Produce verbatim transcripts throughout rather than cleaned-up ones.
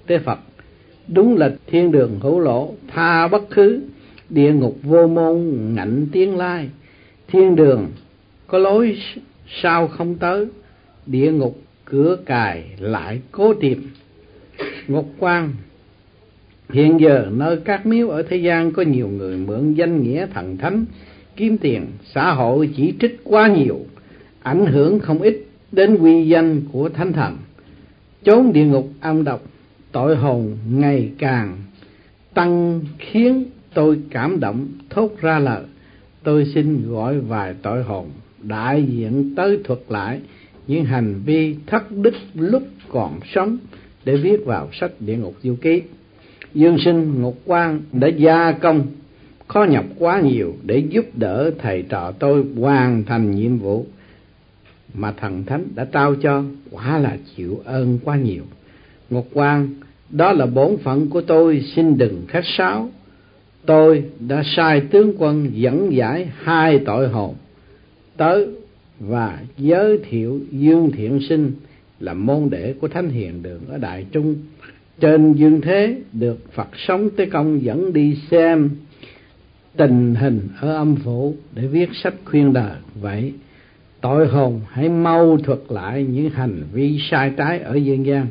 Tế Phật: đúng là thiên đường hữu lỗ, tha bất khứ, địa ngục vô môn ngạnh tiến lai. Thiên đường có lối sao không tới, địa ngục cửa cài lại cố tìm. Ngục quan: hiện giờ nơi các miếu ở thế gian có nhiều người mượn danh nghĩa thần thánh kiếm tiền, xã hội chỉ trích quá nhiều, ảnh hưởng không ít đến uy danh của thánh thần. Chốn địa ngục âm độc, tội hồn ngày càng tăng khiến tôi cảm động thốt ra lời. Tôi xin gọi vài tội hồn đại diện tới thuật lại những hành vi thất đức lúc còn sống để viết vào sách Địa Ngục Du Ký. Dương sinh Ngục Quan đã gia công khó nhọc quá nhiều để giúp đỡ thầy trò tôi hoàn thành nhiệm vụ mà thần thánh đã trao cho, quả là chịu ơn quá nhiều. Ngục Quan: đó là bổn phận của tôi, xin đừng khách sáo. Tôi đã sai tướng quân dẫn giải hai tội hồn tới và giới thiệu Dương Thiện Sinh là môn đệ của Thánh Hiền Đường ở Đại Trung. Trên dương thế được Phật sống Tế Công dẫn đi xem tình hình ở âm phủ để viết sách khuyên đời. Vậy tội hồn hãy mau thuật lại những hành vi sai trái ở dương gian.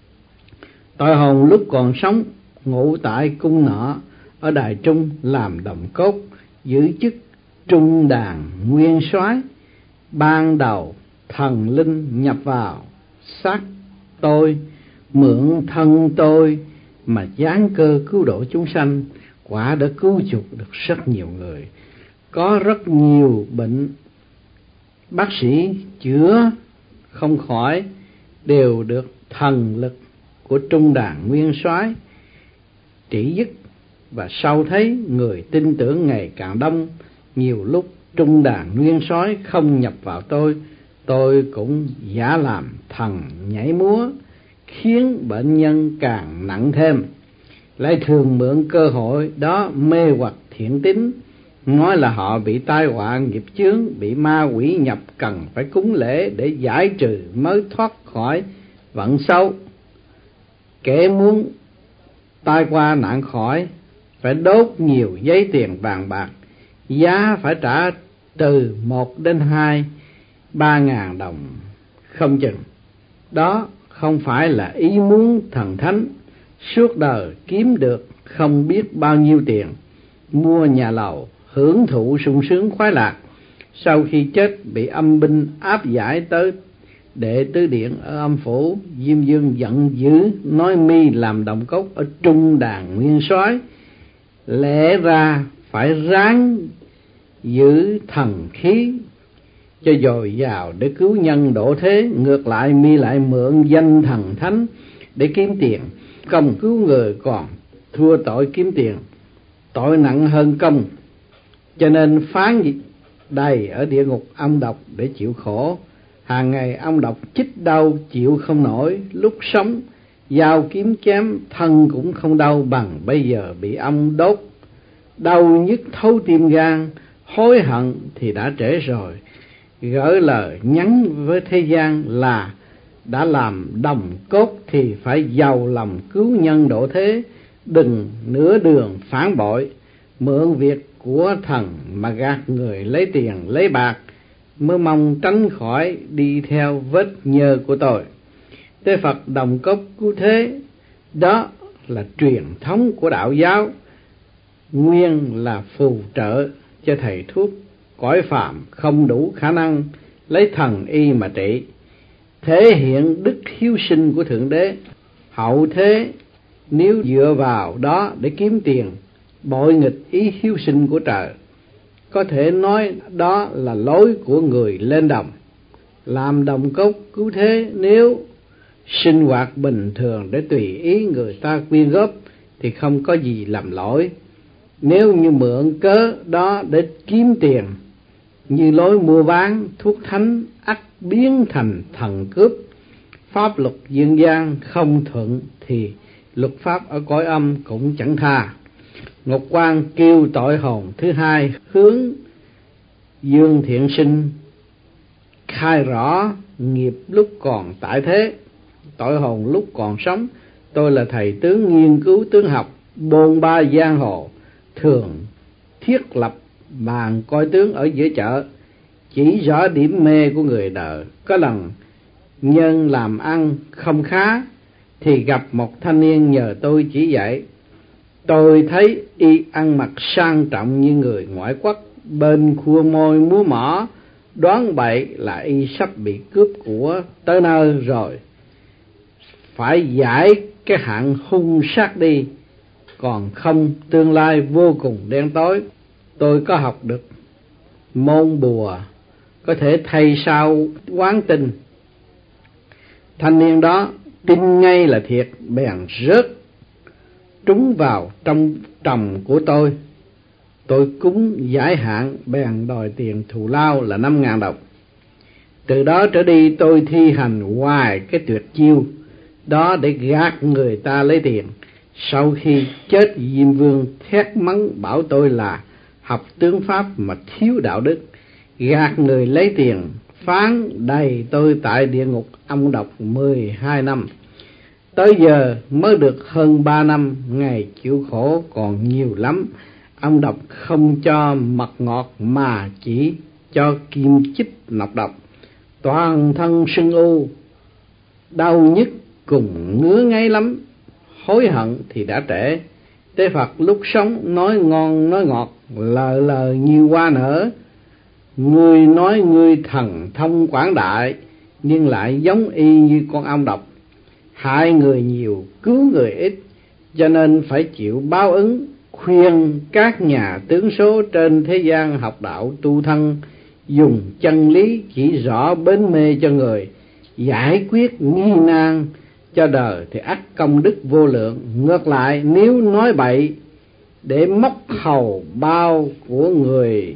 Tội hồn lúc còn sống ngụ tại cung nọ ở Đài Trung làm đồng cốt, giữ chức trung đàn nguyên soái. Ban đầu thần linh nhập vào xác tôi, mượn thân tôi mà giáng cơ cứu độ chúng sanh, quả đã cứu chuộc được rất nhiều người. Có rất nhiều bệnh bác sĩ chữa không khỏi đều được thần lực của trung đàn nguyên soái trị dứt. Và sau thấy người tin tưởng ngày càng đông, nhiều lúc trung đàn nguyên soái không nhập vào tôi, tôi cũng giả làm thần nhảy múa, khiến bệnh nhân càng nặng thêm. Lại thường mượn cơ hội đó mê hoặc thiện tín, nói là họ bị tai họa nghiệp chướng, bị ma quỷ nhập, cần phải cúng lễ để giải trừ mới thoát khỏi vận xấu. Kẻ muốn tai qua nạn khỏi phải đốt nhiều giấy tiền vàng bạc, giá phải trả từ một đến hai ba ngàn đồng không chừng. Đó không phải là ý muốn thần thánh. Suốt đời kiếm được không biết bao nhiêu tiền, mua nhà lầu, hưởng thụ sung sướng khoái lạc. Sau khi chết bị âm binh áp giải tới Đệ Tứ Điện ở âm phủ. Diêm Dương giận dữ nói mi làm đồng cốt ở trung đàn nguyên soái, lẽ ra phải ráng giữ thần khí cho dồi dào để cứu nhân độ thế, ngược lại mi lại mượn danh thần thánh để kiếm tiền. Công cứu người còn thua tội kiếm tiền, tội nặng hơn công, cho nên phán đầy ở địa ngục âm độc để chịu khổ. Hàng ngày âm độc chích đau chịu không nổi, lúc sống dao kiếm chém thân cũng không đau bằng bây giờ bị âm đốt, đau nhức thấu tim gan. Hối hận thì đã trễ rồi. Gửi lời nhắn với thế gian là đã làm đồng cốt thì phải giàu lòng cứu nhân độ thế, đừng nửa đường phản bội, mượn việc của thần mà gạt người lấy tiền lấy bạc, mới mong tránh khỏi đi theo vết nhơ của tôi. Tế Phật đồng cốt cứu thế, đó là truyền thống của đạo giáo, nguyên là phù trợ cho thầy thuốc cõi phàm không đủ khả năng lấy thần y mà trị, thể hiện đức hiếu sinh của Thượng Đế. Hậu thế nếu dựa vào đó để kiếm tiền, bội nghịch ý hiếu sinh của trời. Có thể nói đó là lối của người lên đồng. Làm đồng cốt cứu thế nếu sinh hoạt bình thường để tùy ý người ta quyên góp thì không có gì làm lỗi. Nếu như mượn cớ đó để kiếm tiền, như lối mua bán thuốc thánh, ắt biến thành thần cướp. Pháp luật dương gian không thuận thì luật pháp ở cõi âm cũng chẳng tha. Ngục Quan kêu tội hồn thứ hai hướng Dương Thiện Sinh khai rõ nghiệp lúc còn tại thế. Tội hồn lúc còn sống Tôi là thầy tướng nghiên cứu tướng học, bôn ba giang hồ, thường thiết lập bàn coi tướng ở giữa chợ, chỉ rõ điểm mê của người đời. Có lần nhân làm ăn không khá thì gặp một thanh niên nhờ tôi chỉ dạy. Tôi thấy y ăn mặc sang trọng như người ngoại quốc, bên khua môi múa mỏ, đoán bậy là y sắp bị cướp của tới nơi rồi, phải giải cái hạng hung sát đi, còn không tương lai vô cùng đen tối. Tôi có học được môn bùa có thể thay sao quán tinh. Thanh niên đó tin ngay là thiệt, bèn rớt trúng vào trong tròng của tôi. Tôi cúng giải hạn, bèn đòi tiền thù lao là năm ngàn đồng. Từ đó trở đi tôi thi hành hoài cái tuyệt chiêu đó để gạt người ta lấy tiền. Sau khi chết, Diêm Vương thét mắng bảo tôi là học tướng pháp mà thiếu đạo đức, gạt người lấy tiền, phán đầy tôi tại địa ngục âm độc mười hai năm. Tới giờ mới được hơn ba năm, ngày chịu khổ còn nhiều lắm. Âm độc không cho mật ngọt mà chỉ cho kim chích nọc độc. Toàn thân sưng u, đau nhức cùng ngứa ngáy lắm. Hối hận thì đã trễ. Tế Phật lúc sống nói ngon nói ngọt, lờ lờ như hoa nở. Ngươi nói ngươi thần thông quảng đại, nhưng lại giống y như con ong độc, hại người nhiều cứu người ít, cho nên phải chịu báo ứng. Khuyên các nhà tướng số trên thế gian học đạo tu thân, dùng chân lý chỉ rõ bến mê cho người, giải quyết nghi nan cho đời thì ắt công đức vô lượng. Ngược lại nếu nói bậy để móc hầu bao của người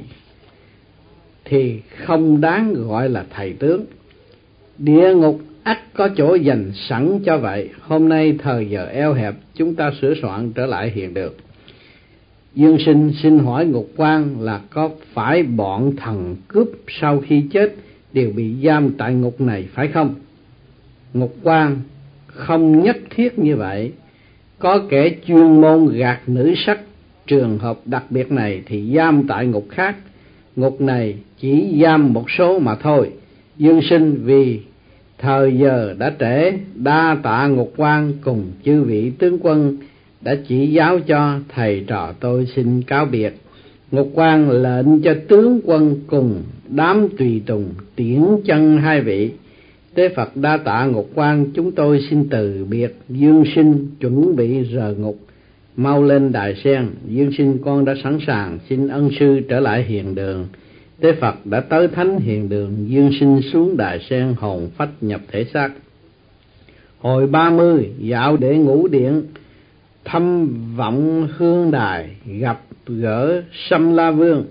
thì không đáng gọi là thầy tướng. Địa ngục ắt có chỗ dành sẵn cho vậy. Hôm nay thời giờ eo hẹp, chúng ta sửa soạn trở lại hiện được. Dương Sinh xin hỏi ngục quan là có phải bọn thần cướp sau khi chết đều bị giam tại ngục này phải không? Ngục quan: không nhất thiết như vậy. Có kẻ chuyên môn gạt nữ sắc, trường hợp đặc biệt này thì giam tại ngục khác. Ngục này chỉ giam một số mà thôi. Dương Sinh vì thời giờ đã trễ, đa tạ ngục quan cùng chư vị tướng quân đã chỉ giáo cho thầy trò tôi xin cáo biệt. Ngục quan lệnh cho tướng quân cùng đám tùy tùng tiễn chân hai vị. Tế Phật đa tạ ngục quan, chúng tôi xin từ biệt. Dương Sinh chuẩn bị rời ngục, mau lên đài sen. Dương Sinh con đã sẵn sàng, xin ân sư trở lại hiền đường. Tế Phật đã tới thánh hiền đường. Dương Sinh xuống đài sen, hồn phách nhập thể xác. Hồi ba mươi dạo để ngũ điện, thăm vọng hương đài, gặp gỡ Sâm La Vương.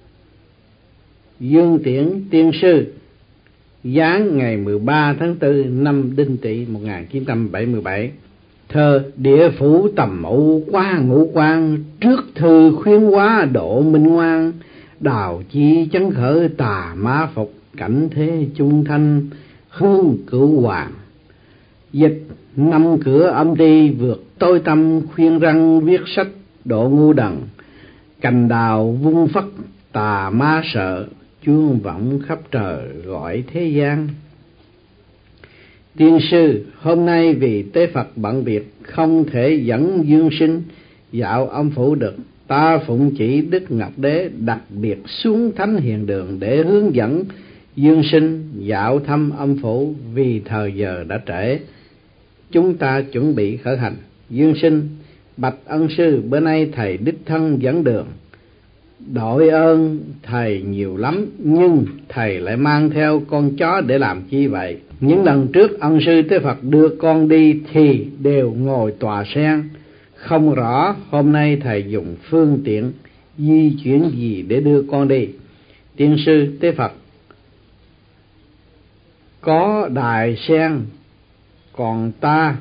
Dương Tiễn tiên sư, giáng ngày mười ba tháng tư năm Đinh Tỵ một nghìn chín trăm bảy mươi bảy. Thơ: địa phủ tầm ụ qua ngũ quan, trước thư khuyến hóa độ minh ngoan. Đào chi chấn khởi tà ma phục, cảnh thế chung thanh hương cửu hoàng. Dịch: năm cửa âm ti vượt tôi tâm, khuyên răng viết sách độ ngu đần. Cành đào vung phất tà ma sợ, chuông vọng khắp trời gọi thế gian. Tiên sư, hôm nay vì Tế Phật bận việc không thể dẫn Dương Sinh dạo âm phủ được. Ta phụng chỉ Đức Ngọc Đế đặc biệt xuống thánh hiền đường để hướng dẫn Dương Sinh dạo thăm âm phủ. Vì thời giờ đã trễ, chúng ta chuẩn bị khởi hành. Dương Sinh: bạch ân sư, bữa nay thầy đích thân dẫn đường. Đội ơn thầy nhiều lắm, nhưng thầy lại mang theo con chó để làm chi vậy? Những lần trước ân sư Tế Phật đưa con đi thì đều ngồi tòa sen, không rõ hôm nay thầy dùng phương tiện di chuyển gì để đưa con đi. Tiên sư: Tế Phật có đài sen, còn ta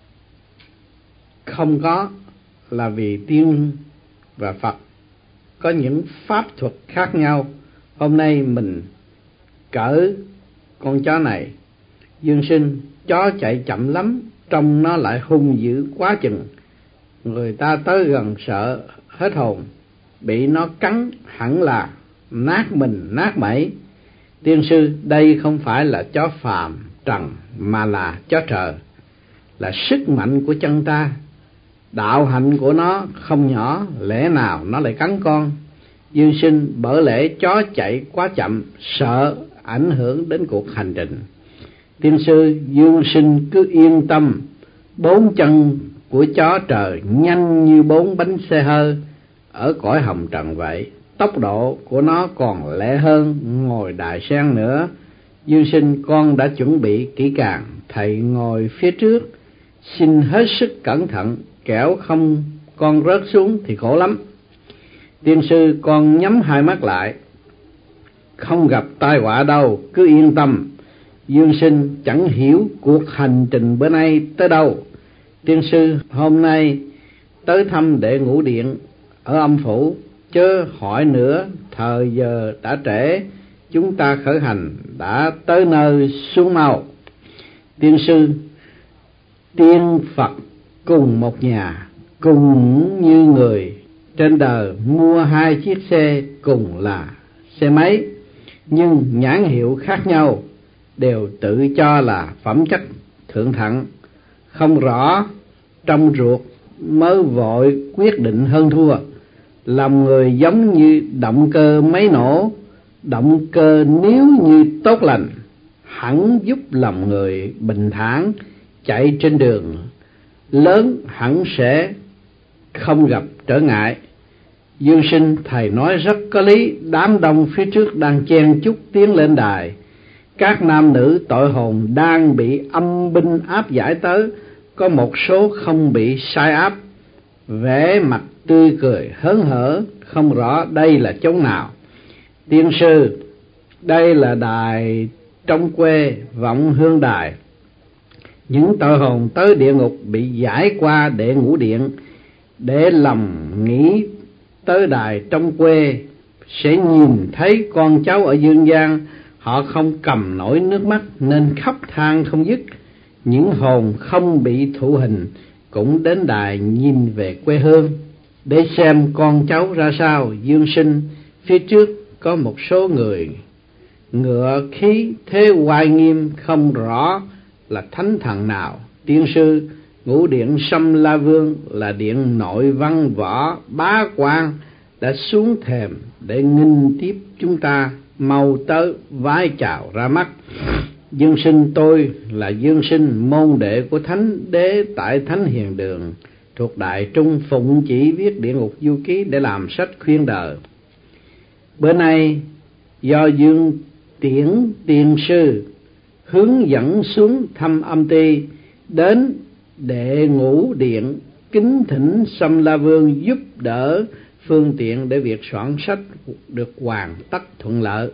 không có, là vì tiên và Phật có những pháp thuật khác nhau. Hôm nay mình cỡ con chó này. Dương Sinh: chó chạy chậm lắm, trông nó lại hung dữ quá chừng, người ta tới gần sợ hết hồn, bị nó cắn hẳn là nát mình nát mẩy. Tiên sư, đây không phải là chó phàm trần mà là chó trời, là sức mạnh của chân ta. Đạo hạnh của nó không nhỏ, lẽ nào nó lại cắn con? Dương sinh, bởi lẽ chó chạy quá chậm, sợ ảnh hưởng đến cuộc hành trình. Tiên sư, Dương sinh cứ yên tâm, bốn chân của chó trời nhanh như bốn bánh xe hơi ở cõi hồng trần vậy. Tốc độ của nó còn lẹ hơn ngồi đài sen nữa. Dương sinh, con đã chuẩn bị kỹ càng, thầy ngồi phía trước, xin hết sức cẩn thận, kẻo không con rớt xuống thì khổ lắm. Tiên sư, con nhắm hai mắt lại, không gặp tai họa đâu, cứ yên tâm. Dương sinh, chẳng hiểu cuộc hành trình bữa nay tới đâu. Tiên sư, hôm nay tới thăm đệ Ngũ Điện ở âm phủ, chớ hỏi nữa, thời giờ đã trễ, chúng ta khởi hành đã tới nơi xuống mau. Tiên sư, tiên Phật cùng một nhà, cùng như người trên đời mua hai chiếc xe cùng là xe máy, nhưng nhãn hiệu khác nhau, đều tự cho là phẩm chất thượng thặng, không rõ trong ruột mới vội quyết định hơn thua. Lòng người giống như động cơ máy nổ, động cơ nếu như tốt lành, hẳn giúp lòng người bình thản chạy trên đường lớn, hẳn sẽ không gặp trở ngại. Dương sinh, thầy nói rất có lý. Đám đông phía trước đang chen chúc tiến lên đài, các nam nữ tội hồn đang bị âm binh áp giải tới, có một số không bị sai áp, vẻ mặt tươi cười hớn hở, không rõ đây là chỗ nào. Tiên sư, đây là đài trong quê Vọng Hương Đài. Những tội hồn tới địa ngục bị giải qua đệ Ngũ Điện, để lòng nghĩ tới đài trong quê sẽ nhìn thấy con cháu ở dương gian. Họ không cầm nổi nước mắt nên khóc than không dứt. Những hồn không bị thụ hình cũng đến đài nhìn về quê hương để xem con cháu ra sao. Dương sinh, phía trước có một số người ngựa khí thế oai nghiêm, không rõ là thánh thần nào. Tiên sư, Ngũ Điện Sâm La Vương là điện nội văn võ bá quan đã xuống thềm để nghinh tiếp chúng ta, mau tới vái chào ra mắt. Dương sinh, tôi là Dương sinh, môn đệ của Thánh Đế tại Thánh Hiền Đường, thuộc Đại Trung, phụng chỉ viết Địa Ngục Du Ký để làm sách khuyên đời. Bữa nay do Dương Tiễn Tiên sư hướng dẫn xuống thăm âm ty, đến đệ Ngũ Điện kính thỉnh Sâm La Vương giúp đỡ phương tiện để việc soạn sách được hoàn tất thuận lợi.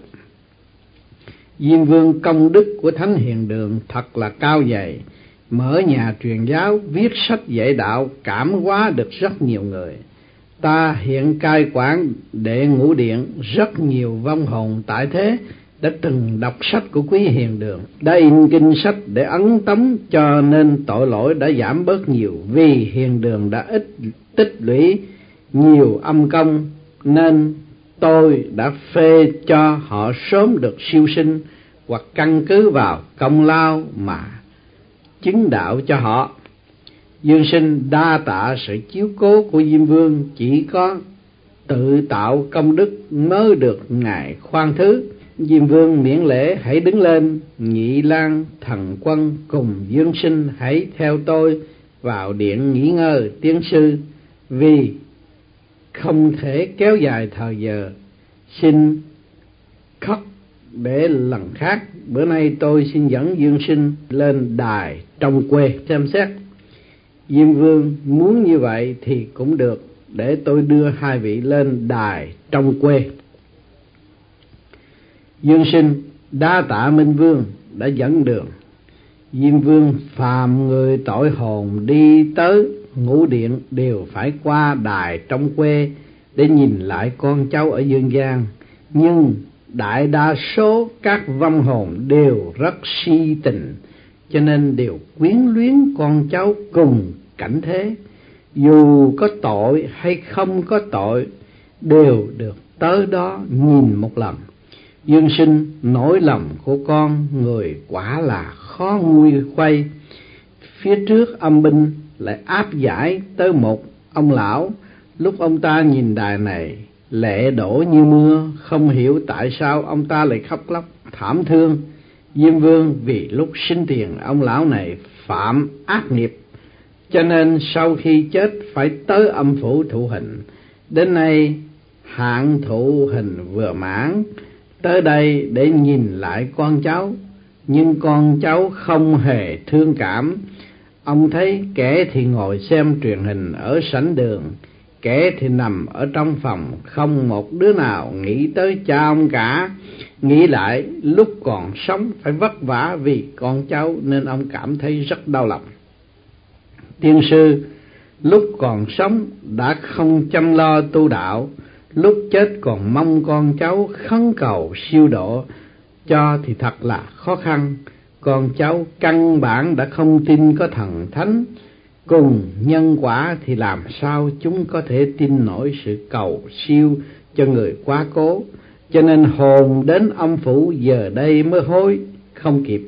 Diêm Vương công đức của Thánh Hiền Đường thật là cao dày, mở nhà truyền giáo, viết sách dạy đạo, cảm hóa được rất nhiều người. Ta hiện cai quản đệ Ngũ Điện, rất nhiều vong hồn tại thế đã từng đọc sách của quý Hiền Đường, đã in kinh sách để ấn tống, cho nên tội lỗi đã giảm bớt nhiều. Vì Hiền Đường đã ít tích lũy nhiều âm công, nên tôi đã phê cho họ sớm được siêu sinh, hoặc căn cứ vào công lao mà chứng đạo cho họ. Dương sinh, đa tạ sự chiếu cố của Diêm Vương, chỉ có tự tạo công đức mới được ngài khoan thứ. Diêm Vương miễn lễ hãy đứng lên. Nhị Lang Thần Quân cùng Dương sinh hãy theo tôi vào điện nghỉ ngơi. Tiên sư, vì không thể kéo dài thời giờ, xin khóc để lần khác. Bữa nay tôi xin dẫn Dương sinh lên đài trong quê xem xét. Diêm Vương muốn như vậy thì cũng được, để tôi đưa hai vị lên đài trong quê. Dương sinh, đa tạ Minh Vương đã dẫn đường. Diêm Vương, phàm người tội hồn đi tới Ngũ Điện đều phải qua đài trong quê để nhìn lại con cháu ở dương gian, nhưng đại đa số các vong hồn đều rất si tình, cho nên đều quyến luyến con cháu cùng cảnh thế. Dù có tội hay không có tội, đều được tới đó nhìn một lần. Dương sinh, nỗi lòng của con người quả là khó nguôi khuây. Phía trước âm binh lại áp giải tới một ông lão. Lúc ông ta nhìn đài này, lệ đổ như mưa, không hiểu tại sao ông ta lại khóc lóc thảm thương. Diêm Vương vì lúc sinh tiền ông lão này phạm ác nghiệp, cho nên sau khi chết phải tới âm phủ thụ hình. Đến nay hạn thụ hình vừa mãn, tới đây để nhìn lại con cháu, nhưng con cháu không hề thương cảm. Ông thấy kẻ thì ngồi xem truyền hình ở sảnh đường, kẻ thì nằm ở trong phòng, không một đứa nào nghĩ tới cha ông cả. Nghĩ lại lúc còn sống phải vất vả vì con cháu nên ông cảm thấy rất đau lòng. Tiên sư lúc còn sống đã không chăm lo tu đạo, lúc chết còn mong con cháu khấn cầu siêu độ cho thì thật là khó khăn. Con cháu căn bản đã không tin có thần thánh cùng nhân quả, thì làm sao chúng có thể tin nổi sự cầu siêu cho người quá cố. Cho nên hồn đến âm phủ giờ đây mới hối không kịp.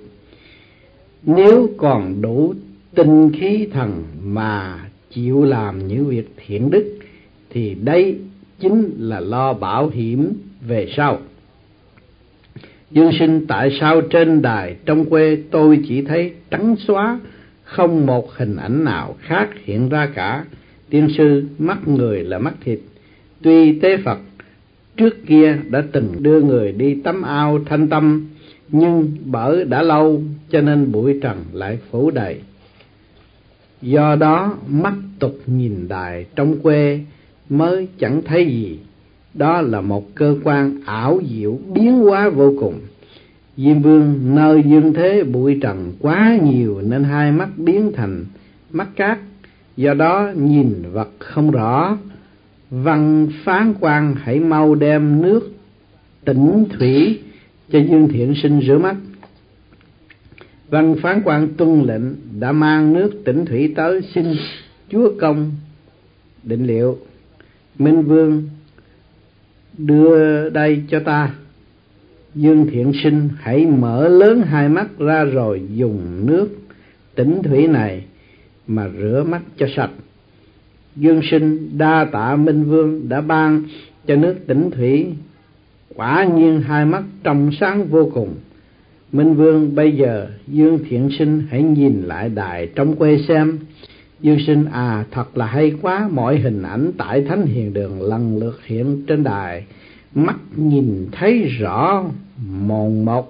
Nếu còn đủ tinh khí thần mà chịu làm những việc thiện đức, thì đây chính là lo bảo hiểm về sau. Dương sinh, tại sao trên đài trong quê tôi chỉ thấy trắng xóa, không một hình ảnh nào khác hiện ra cả? Tiên sư, mắt người là mắt thịt. Tuy tế Phật trước kia đã từng đưa người đi tắm ao thanh tâm, nhưng bởi đã lâu cho nên bụi trần lại phủ đầy. Do đó mắt tục nhìn đài trong quê mới chẳng thấy gì. Đó là một cơ quan ảo diệu biến hóa vô cùng. Diêm Vương, nơi dương thế bụi trần quá nhiều nên hai mắt biến thành mắt cát, do đó nhìn vật không rõ. Văn Phán Quan hãy mau đem nước tĩnh thủy cho Dương Thiện Sinh rửa mắt. Văn Phán Quan tuân lệnh, đã mang nước tĩnh thủy tới, xin chúa công định liệu. Minh Vương đưa đây cho ta. Dương Thiện Sinh hãy mở lớn hai mắt ra rồi dùng nước tĩnh thủy này mà rửa mắt cho sạch. Dương sinh đa tạ Minh Vương đã ban cho nước tĩnh thủy, quả nhiên hai mắt trong sáng vô cùng. Minh Vương, bây giờ Dương Thiện Sinh hãy nhìn lại đài trong quê xem. Dương sinh, à thật là hay quá, mọi hình ảnh tại Thánh Hiền Đường lần lượt hiện trên đài, mắt nhìn thấy rõ mồn một.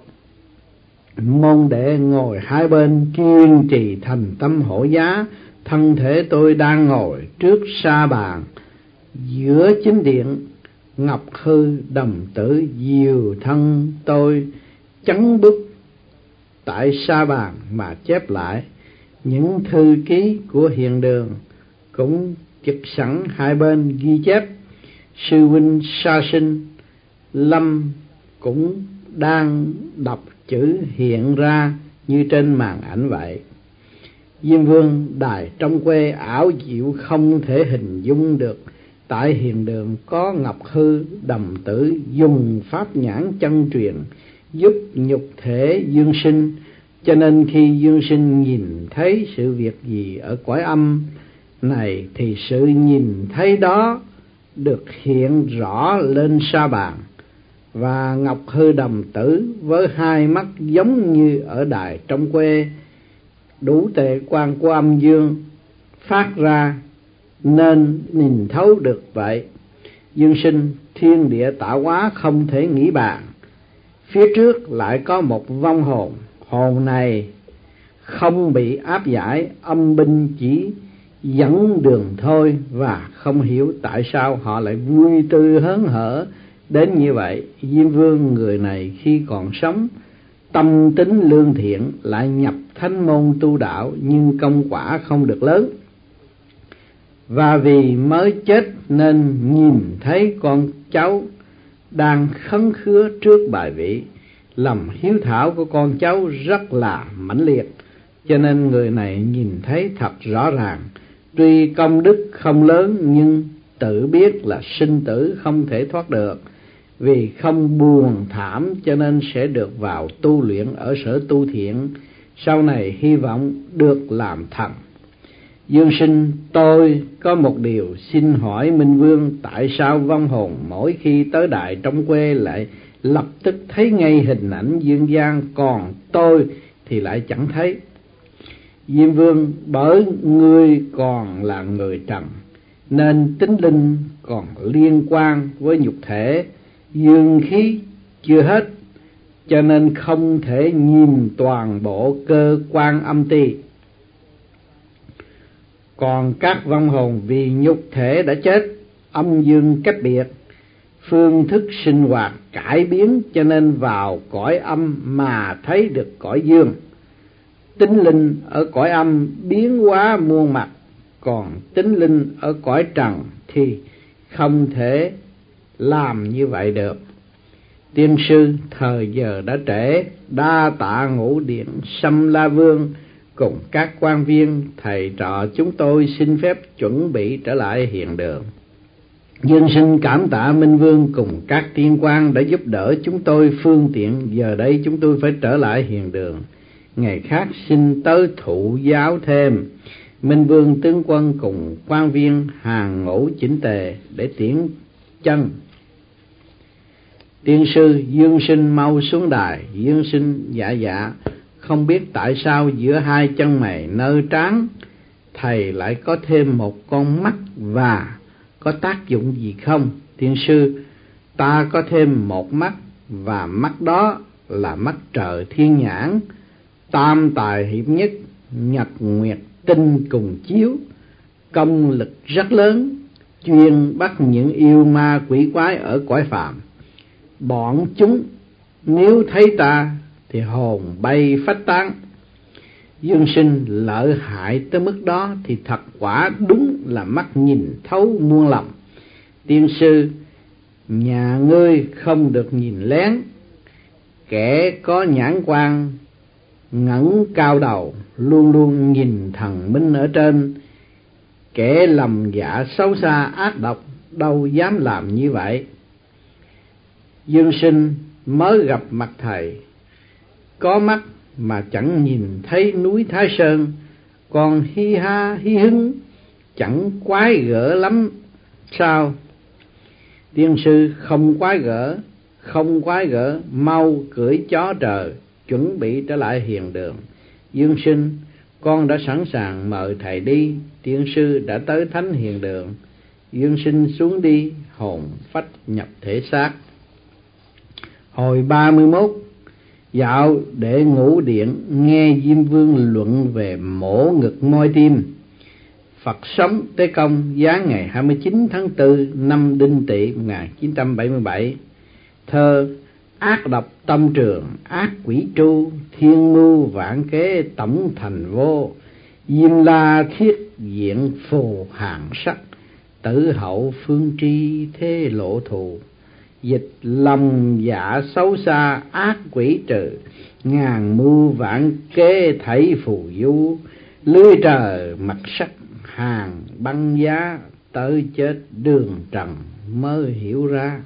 Môn đệ ngồi hai bên kiên trì thành tâm hộ giá. Thân thể tôi đang ngồi trước sa bàn giữa chính điện, ngọc hư đồng tử diều thân tôi chấn bút tại sa bàn mà chép lại. Những thư ký của Hiền Đường cũng chực sẵn hai bên ghi chép. Sư huynh Sa Sinh Lâm cũng đang đọc chữ hiện ra như trên màn ảnh vậy. Diêm Vương, đài trong quê ảo diệu không thể hình dung được. Tại Hiền Đường có ngọc hư đồng tử dùng pháp nhãn chân truyền giúp nhục thể dương sinh, cho nên khi dương sinh nhìn thấy sự việc gì ở cõi âm này thì sự nhìn thấy đó được hiện rõ lên sa bàn. Và ngọc hư đồng tử với hai mắt giống như ở đài trong quê, đủ tệ quan của âm dương phát ra nên nhìn thấu được vậy. Dương sinh, thiên địa tạo hóa không thể nghĩ bàn. Phía trước lại có một vong hồn, hồn này không bị áp giải, âm binh chỉ dẫn đường thôi, và không hiểu tại sao họ lại vui tươi hớn hở đến như vậy. Diêm Vương, người này khi còn sống tâm tính lương thiện, lại nhập thánh môn tu đạo, nhưng công quả không được lớn, và vì mới chết nên nhìn thấy con cháu đang khấn khứa trước bài vị. Lòng hiếu thảo của con cháu rất là mãnh liệt, cho nên người này nhìn thấy thật rõ ràng. Tuy công đức không lớn nhưng tự biết là sinh tử không thể thoát được. Vì không buồn thảm cho nên sẽ được vào tu luyện ở sở tu thiện, sau này hy vọng được làm thần. Dương sinh, tôi có một điều xin hỏi Minh Vương, tại sao vong hồn mỗi khi tới Đại Trong Quê lại lập tức thấy ngay hình ảnh dương gian, còn tôi thì lại chẳng thấy? Diêm Vương, bởi ngươi còn là người trần, nên tính linh còn liên quan với nhục thể, dương khí chưa hết, cho nên không thể nhìn toàn bộ cơ quan âm ti. Còn các vong hồn vì nhục thể đã chết, âm dương cách biệt, phương thức sinh hoạt cải biến, cho nên vào cõi âm mà thấy được cõi dương. Tính linh ở cõi âm biến hóa muôn mặt, còn tính linh ở cõi trần thì không thể làm như vậy được. Tiên sư, thời giờ đã trễ, đa tạ Ngũ Điện Sâm La Vương cùng các quan viên thầy trò chúng tôi xin phép chuẩn bị trở lại hiện đường. Dương sinh cảm tạ Minh Vương cùng các tiên quan đã giúp đỡ chúng tôi phương tiện, giờ đây chúng tôi phải trở lại hiện đường. Ngày khác xin tới thụ giáo thêm. Minh Vương tướng quân cùng quan viên hàng ngũ chỉnh tề để tiễn chân. Tiên sư, Dương sinh mau xuống đài. Dương sinh dạ dạ, không biết tại sao giữa hai chân mày nơi trán thầy lại có thêm một con mắt và có tác dụng gì không? Tiên sư, ta có thêm một mắt và mắt đó là mắt trời thiên nhãn, tam tài hiệp nhất, nhật nguyệt tinh cùng chiếu, công lực rất lớn, chuyên bắt những yêu ma quỷ quái ở cõi phàm. Bọn chúng nếu thấy ta thì hồn bay phách tán. Dương sinh, lợi hại tới mức đó thì thật quả đúng là mắt nhìn thấu muôn lòng. Tiên sư, nhà ngươi không được nhìn lén, kẻ có nhãn quan ngẩng cao đầu luôn luôn nhìn thần minh ở trên, kẻ lầm dạ xấu xa ác độc đâu dám làm như vậy. Dương sinh, mới gặp mặt thầy, có mắt mà chẳng nhìn thấy núi Thái Sơn, còn hi ha hi hứng chẳng quái gở lắm sao? Tiên sư, không quái gở, không quái gở, mau cưỡi chó trời chuẩn bị trở lại hiền đường. Dương sinh, con đã sẵn sàng, mời thầy đi. Tiên sư đã tới thánh hiền đường. Dương sinh xuống đi, hồn phách nhập thể xác. Hồi ba mươi mốt, dạo để Ngũ Điện nghe Diêm Vương luận về mổ ngực moi tim. Phật sống Tế Công giáng ngày hai mươi chín tháng tư năm Đinh Tỵ một nghìn chín trăm bảy mươi bảy. Thơ: ác độc tâm trường, ác quỷ tru, thiên mưu vạn kế tổng thành vô. Diêm la thiết diện phù hàng sắc, tử hậu phương tri thế lộ thù. Dịch lòng dạ xấu xa ác quỷ trừ, ngàn mưu vạn kế thảy phù du. Lưới trời mặt sắc hàng băng giá, tới chết đường trần mới hiểu ra.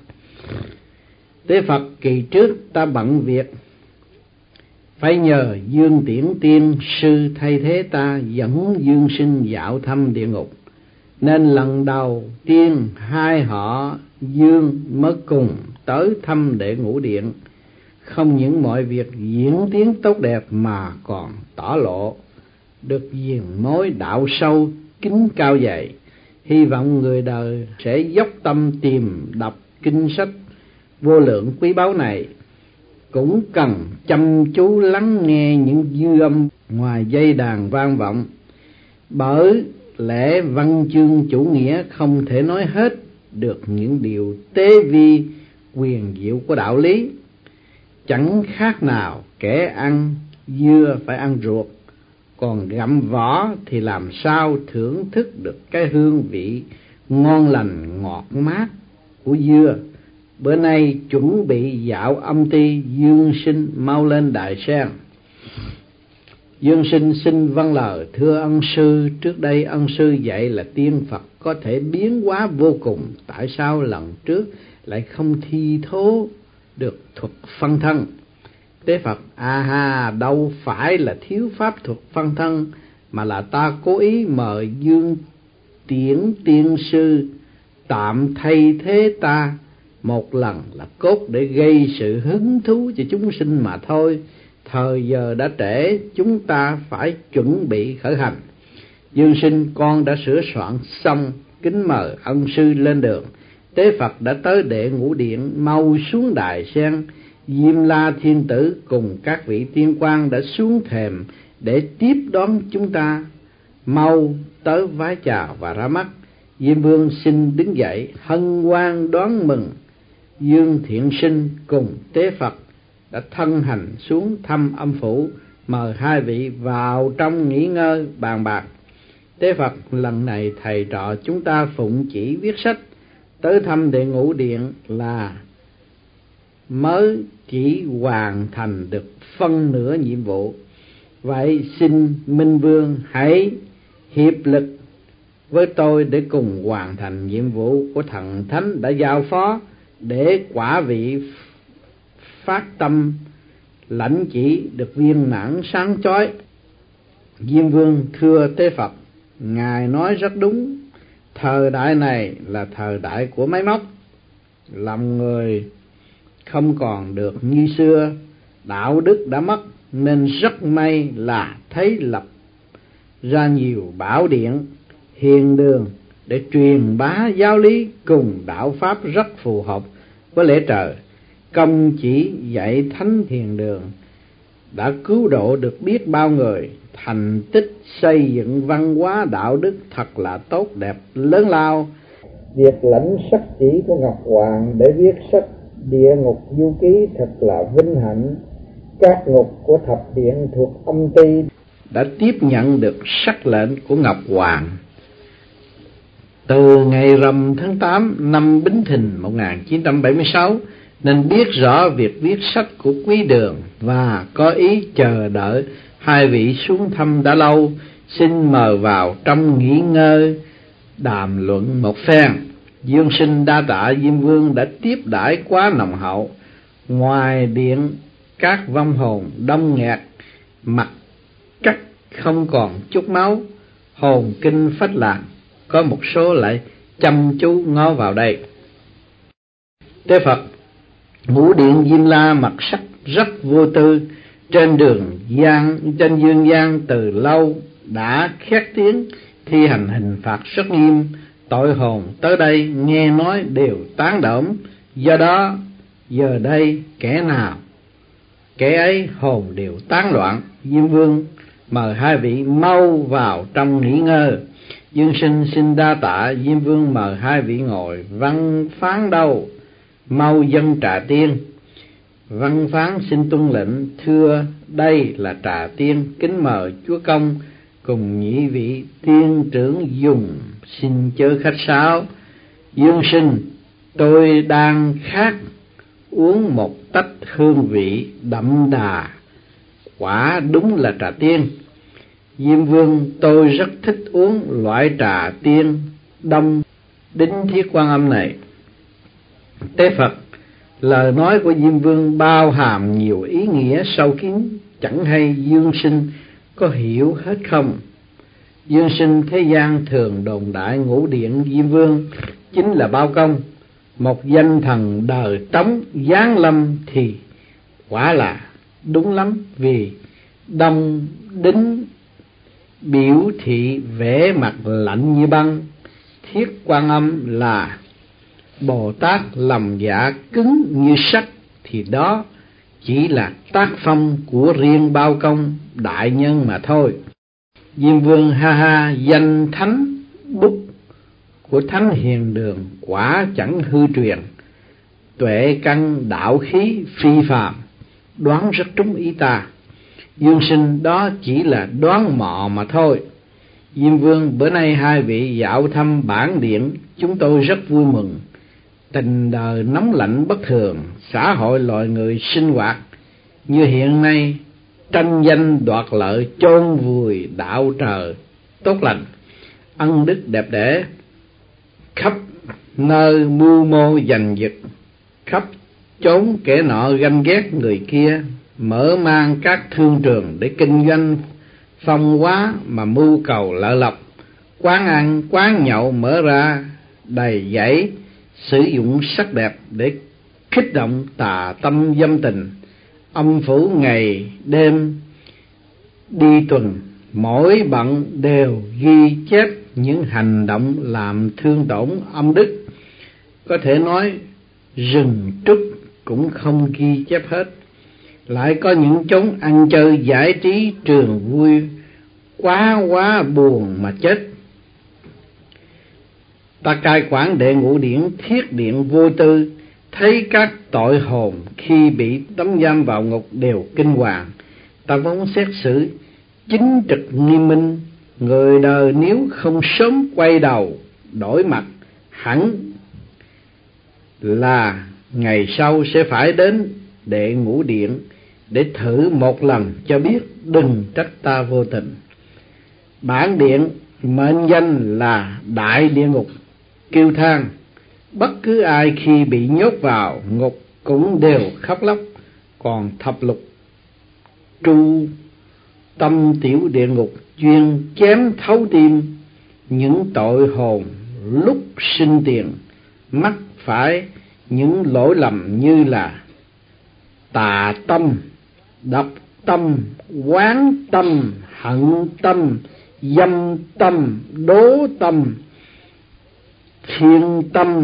Tế Phật, kỳ trước ta bận việc, phải nhờ Dương Tiễn Tiên sư thay thế ta dẫn Dương sinh dạo thăm địa ngục, nên lần đầu tiên hai họ Dương mới cùng tới thăm đệ Ngũ Điện. Không những mọi việc diễn tiến tốt đẹp mà còn tỏ lộ được viền mối đạo sâu kính cao dày. Hy vọng người đời sẽ dốc tâm tìm đọc kinh sách vô lượng quý báu này, cũng cần chăm chú lắng nghe những dư âm ngoài dây đàn vang vọng. Bởi lẽ văn chương chủ nghĩa không thể nói hết được những điều tế vi quyền diệu của đạo lý. Chẳng khác nào kẻ ăn dưa phải ăn ruột, còn gặm vỏ thì làm sao thưởng thức được cái hương vị ngon lành ngọt mát của dưa. Bữa nay chuẩn bị dạo âm ti, Dương sinh mau lên đài sen. Dương Sinh xin vâng lời thưa ân sư, trước đây ân sư dạy là tiên Phật có thể biến hóa vô cùng, tại sao lần trước lại không thi thố được thuật phân thân? Tế Phật: à ha, đâu phải là thiếu pháp thuật phân thân, mà là ta cố ý mời Dương Tiễn tiên sư tạm thay thế ta một lần là cốt để gây sự hứng thú cho chúng sinh mà thôi. Thời giờ đã trễ, chúng ta phải chuẩn bị khởi hành. Dương Sinh, con đã sửa soạn xong, kính mời ân sư lên đường. Tế Phật đã tới đệ ngũ điện, mau xuống đài sen. Diêm La Thiên Tử cùng các vị tiên quan đã xuống thềm để tiếp đón chúng ta, mau tới vái chào và ra mắt. Diêm Vương xin đứng dậy hân hoan đón mừng. Dương Thiện Sinh cùng Tế Phật đã thân hành xuống thăm âm phủ, mời hai vị vào trong nghỉ ngơi bàn bạc. Tế Phật: lần này thầy trò chúng ta phụng chỉ viết sách tới thăm đệ ngũ điện là mới chỉ hoàn thành được phân nửa nhiệm vụ. Vậy xin Minh Vương hãy hiệp lực với tôi để cùng hoàn thành nhiệm vụ của thần thánh đã giao phó, để quả vị phát tâm lãnh chỉ được viên mãn sáng chói. Diêm Vương: thưa Tế Phật, ngài nói rất đúng. Thời đại này là thời đại của máy móc, lòng người không còn được như xưa, đạo đức đã mất, nên rất may là thấy lập ra nhiều bảo điện hiền đường để truyền bá giáo lý cùng đạo pháp rất phù hợp với lễ trời. Công chỉ dạy thánh hiền đường đã cứu độ được biết bao người, thành tích xây dựng văn hóa đạo đức thật là tốt đẹp lớn lao. Việc lãnh sắc chỉ của Ngọc Hoàng để viết sách Địa Ngục Du Ký thật là vinh hạnh. Các ngục của thập điện thuộc âm ty đã tiếp nhận được sắc lệnh của Ngọc Hoàng từ ngày rằm tháng tám năm Bính Thìn một nghìn chín trăm bảy mươi sáu, nên biết rõ việc viết sách của Quý Đường và có ý chờ đợi hai vị xuống thăm đã lâu. Xin mời vào trong nghỉ ngơi đàm luận một phen. Dương Sinh đa tạ Diêm Vương đã tiếp đãi quá nồng hậu. Ngoài điện các vong hồn đông nghẹt, mặt cắt không còn chút máu, hồn kinh phách lạc, có một số lại chăm chú ngó vào đây. Tế Phật: ngũ điện Diêm La mặt sắc rất vô tư, trên đường gian trên dương gian từ lâu đã khét tiếng thi hành hình phạt rất nghiêm. Tội hồn tới đây nghe nói đều tán đỡm, do đó giờ đây kẻ nào kẻ ấy hồn đều tán loạn. Diêm Vương mời hai vị mau vào trong nghỉ ngơi. Dương Sinh xin đa tạ. Diêm Vương mời hai vị ngồi. Văn Phán đâu? Mau dâng trà tiên. Văn Phán xin tuân lệnh. Thưa, đây là trà tiên, kính mời chúa công cùng nhị vị tiên trưởng dùng, xin chớ khách sáo. Dương Sinh: tôi đang khát uống một tách hương vị đậm đà, quả đúng là trà tiên. Diêm Vương: tôi rất thích uống loại trà tiên đông Đính Thiết Quan Âm này. Tế Phật: lời nói của Diêm Vương bao hàm nhiều ý nghĩa sâu kín, chẳng hay Dương Sinh có hiểu hết không? Dương Sinh: thế gian thường đồn đại ngũ điện Diêm Vương chính là Bao Công, một danh thần đời Tống giáng lâm, thì quả là đúng lắm. Vì Đông Đính biểu thị vẻ mặt lạnh như băng, Thiết Quan Âm là Bồ Tát lòng dạ cứng như sắt, thì đó chỉ là tác phong của riêng Bao Công đại nhân mà thôi. Diêm Vương: ha ha, danh thánh bút của thánh hiền đường quả chẳng hư truyền, tuệ căn đạo khí phi phàm, đoán rất trúng ý ta. Dương Sinh: đó chỉ là đoán mò mà thôi. Diêm Vương: bữa nay hai vị dạo thăm bản điện, chúng tôi rất vui mừng. Tình đời nóng lạnh bất thường, xã hội loài người sinh hoạt như hiện nay tranh danh đoạt lợi, chôn vùi đạo trời tốt lành. Ân đức đẹp đẽ khắp nơi mưu mô giành giật, khắp chốn kẻ nọ ganh ghét người kia, mở mang các thương trường để kinh doanh phong hóa mà mưu cầu lợi lộc. Quán ăn quán nhậu mở ra đầy dẫy, sử dụng sắc đẹp để kích động tà tâm dâm tình. Âm phủ ngày đêm đi tuần, mỗi bận đều ghi chép những hành động làm thương tổn âm đức. Có thể nói rừng trúc cũng không ghi chép hết. Lại có những chốn ăn chơi giải trí trường vui quá quá buồn mà chết. Ta cai quản đệ ngũ điển thiết điện vô tư, thấy các tội hồn khi bị tống giam vào ngục đều kinh hoàng. Ta vốn xét xử chính trực nghiêm minh, người đời nếu không sớm quay đầu đổi mặt, hẳn là ngày sau sẽ phải đến đệ ngũ điện để thử một lần cho biết, đừng trách ta vô tình. Bản điện mệnh danh là đại địa ngục kêu than, bất cứ ai khi bị nhốt vào ngục cũng đều khóc lóc. Còn thập lục tru tâm tiểu địa ngục chuyên chém thấu tim những tội hồn lúc sinh tiền, mắc phải những lỗi lầm như là tà tâm, độc tâm, oán tâm, hận tâm, dâm tâm, đố tâm, thiên tâm,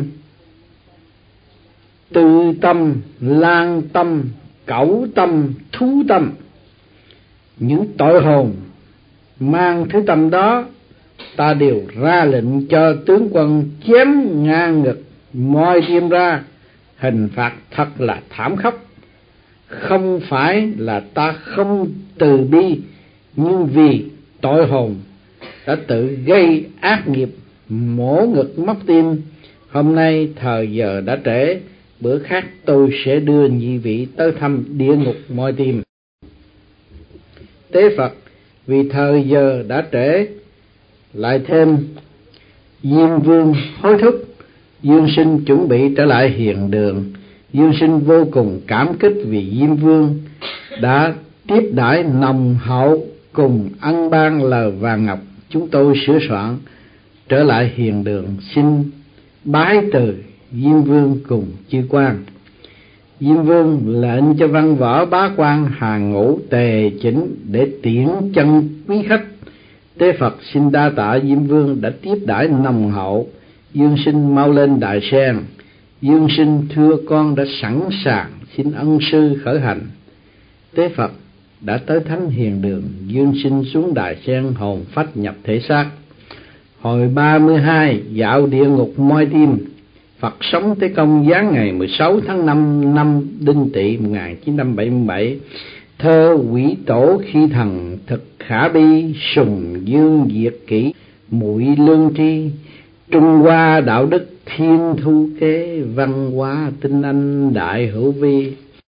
tự tâm, lang tâm, cẩu tâm, thú tâm. Những tội hồn mang thứ tâm đó, ta đều ra lệnh cho tướng quân chém ngang ngực, moi tim ra. Hình phạt thật là thảm khốc. Không phải là ta không từ bi, nhưng vì tội hồn đã tự gây ác nghiệp, mổ ngực móc tim. Hôm nay thời giờ đã trễ, bữa khác tôi sẽ đưa nhị vị tới thăm địa ngục moi tim. Tế Phật, vì thời giờ đã trễ, lại thêm Diêm Vương hối thúc, Dương Sinh chuẩn bị trở lại hiền đường. Dương Sinh vô cùng cảm kích vì Diêm Vương đã tiếp đãi nồng hậu cùng ân ban lời vàng ngọc. Chúng tôi sửa soạn trở lại hiền đường, xin bái từ Diêm Vương cùng chư quan. Diêm Vương lệnh cho văn võ bá quan hàng ngũ tề chỉnh để tiễn chân quý khách. Tế Phật xin đa tạ Diêm Vương đã tiếp đãi nồng hậu. Dương Sinh mau lên đài sen. Dương Sinh thưa con đã sẵn sàng, xin ân sư khởi hành. Tế Phật đã tới thánh hiền đường. Dương Sinh xuống đài sen, hồn phách nhập thể xác. Hồi ba mươi hai dạo địa ngục moi tim. Phật sống Thế Công giáng ngày mười sáu tháng năm năm Đinh Tỵ một nghìn chín trăm bảy mươi bảy. Thơ Quỷ Tổ khi thần thực khả bi, sùng dương diệt kỷ muội lương tri. Trung Hoa đạo đức thiên thu kế, văn hóa tinh anh đại hữu vi.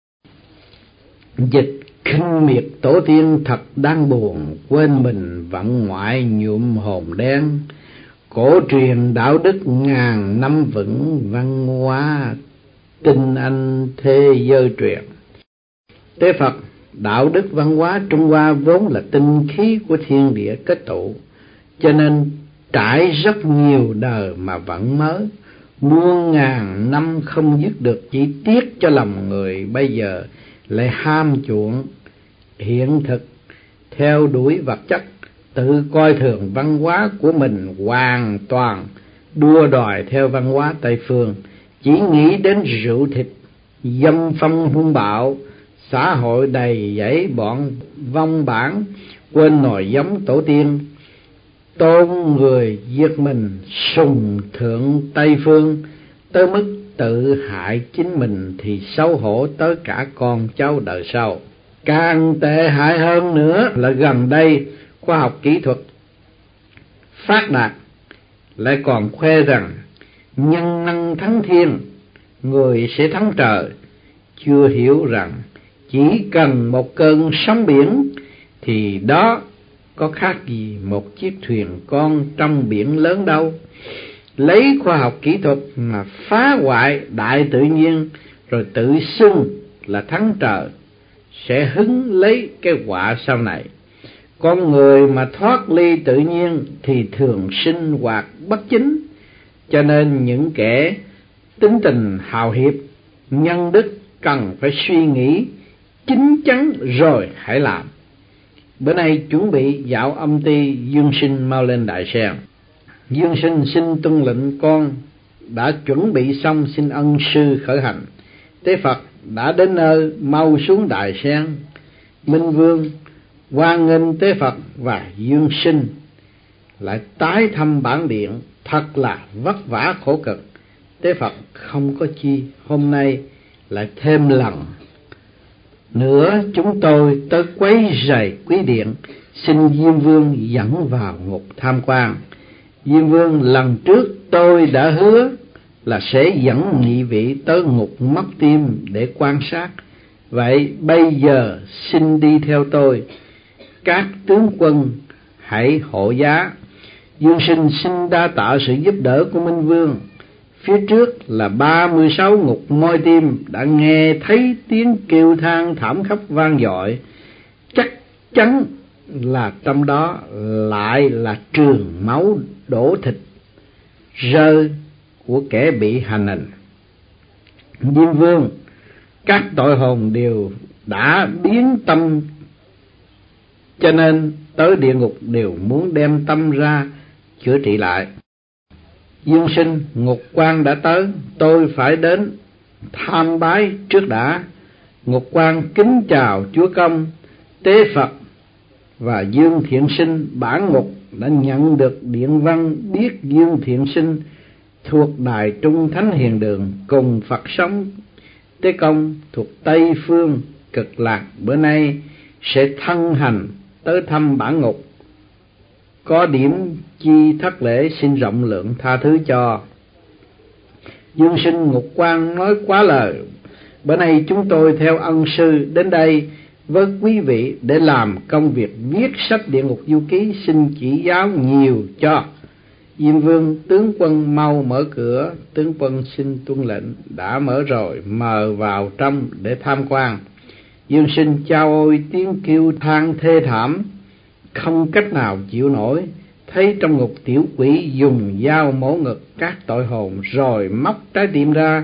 Dịch khinh miệt tổ tiên thật đáng buồn, quên mình vận ngoại nhuộm hồn đen. Cổ truyền đạo đức ngàn năm vững, văn hóa tinh anh thế giới truyền. Tế Phật, đạo đức văn hóa Trung Hoa vốn là tinh khí của thiên địa kết tụ, cho nên trải rất nhiều đời mà vẫn mới, muôn ngàn năm không dứt được. Chỉ tiếc cho lòng người bây giờ lại ham chuộng hiện thực, theo đuổi vật chất, tự coi thường văn hóa của mình, hoàn toàn đua đòi theo văn hóa Tây phương, chỉ nghĩ đến rượu thịt, dâm phong hung bạo. Xã hội đầy dẫy bọn vong bản, quên nòi giống tổ tiên, tôn người giết mình, sùng thượng Tây phương, tới mức tự hại chính mình thì xấu hổ tới cả con cháu đời sau. Càng tệ hại hơn nữa là gần đây khoa học kỹ thuật phát đạt lại còn khoe rằng nhân năng thắng thiên, người sẽ thắng trời, chưa hiểu rằng chỉ cần một cơn sóng biển thì đó có khác gì một chiếc thuyền con trong biển lớn đâu. Lấy khoa học kỹ thuật mà phá hoại đại tự nhiên rồi tự xưng là thắng trời, sẽ hứng lấy cái họa sau này. Con người mà thoát ly tự nhiên thì thường sinh hoạt bất chính, cho nên những kẻ tính tình hào hiệp, nhân đức cần phải suy nghĩ chín chắn rồi hãy làm. Bữa nay chuẩn bị dạo âm ty, Dương Sinh mau lên đại sen. Dương Sinh xin tuân lệnh, con đã chuẩn bị xong, xin ân sư khởi hành. Tế Phật đã đến nơi, mau xuống đại sen. Minh Vương hoan nghênh Tế Phật và Dương Sinh lại tái thăm bản điện, thật là vất vả khổ cực. Tế Phật không có chi, hôm nay lại thêm lần nữa chúng tôi tới quấy rầy quý điện, xin Diêm Vương dẫn vào ngục tham quan. Diêm Vương, lần trước tôi đã hứa là sẽ dẫn nhị vị tới ngục Móc Tim để quan sát, vậy bây giờ xin đi theo tôi. Các tướng quân hãy hộ giá. Dương Sinh xin đa tạ sự giúp đỡ của Minh Vương. Phía trước là ba mươi sáu ngục moi tim đã nghe thấy tiếng kêu than thảm khốc vang dội, chắc chắn là trong đó lại là trường máu đổ thịt rơi của kẻ bị hành hình. Diêm Vương, các tội hồn đều đã biến tâm, cho nên tới địa ngục đều muốn đem tâm ra chữa trị lại. Dương Sinh, ngục quan đã tới, tôi phải đến tham bái trước đã. Ngục quan kính chào Chúa Công. Tế Phật và Dương Thiện Sinh bản ngục đã nhận được điện văn biết Dương Thiện Sinh thuộc Đài Trung Thánh Hiền Đường cùng Phật sống. Tế Công thuộc Tây Phương Cực Lạc bữa nay sẽ thân hành tới thăm bản ngục. Có điểm chi thất lễ xin rộng lượng tha thứ cho. Dương Sinh, ngục quan nói quá lời. Bữa nay chúng tôi theo ân sư đến đây với quý vị để làm công việc viết sách Địa Ngục Du Ký, xin chỉ giáo nhiều cho. Diêm Vương, tướng quân mau mở cửa. Tướng quân xin tuân lệnh. Đã mở rồi, mời vào trong để tham quan. Dương Sinh, chao ôi, tiếng kêu than thê thảm không cách nào chịu nổi. Thấy trong ngục tiểu quỷ dùng dao mổ ngực các tội hồn rồi móc trái tim ra,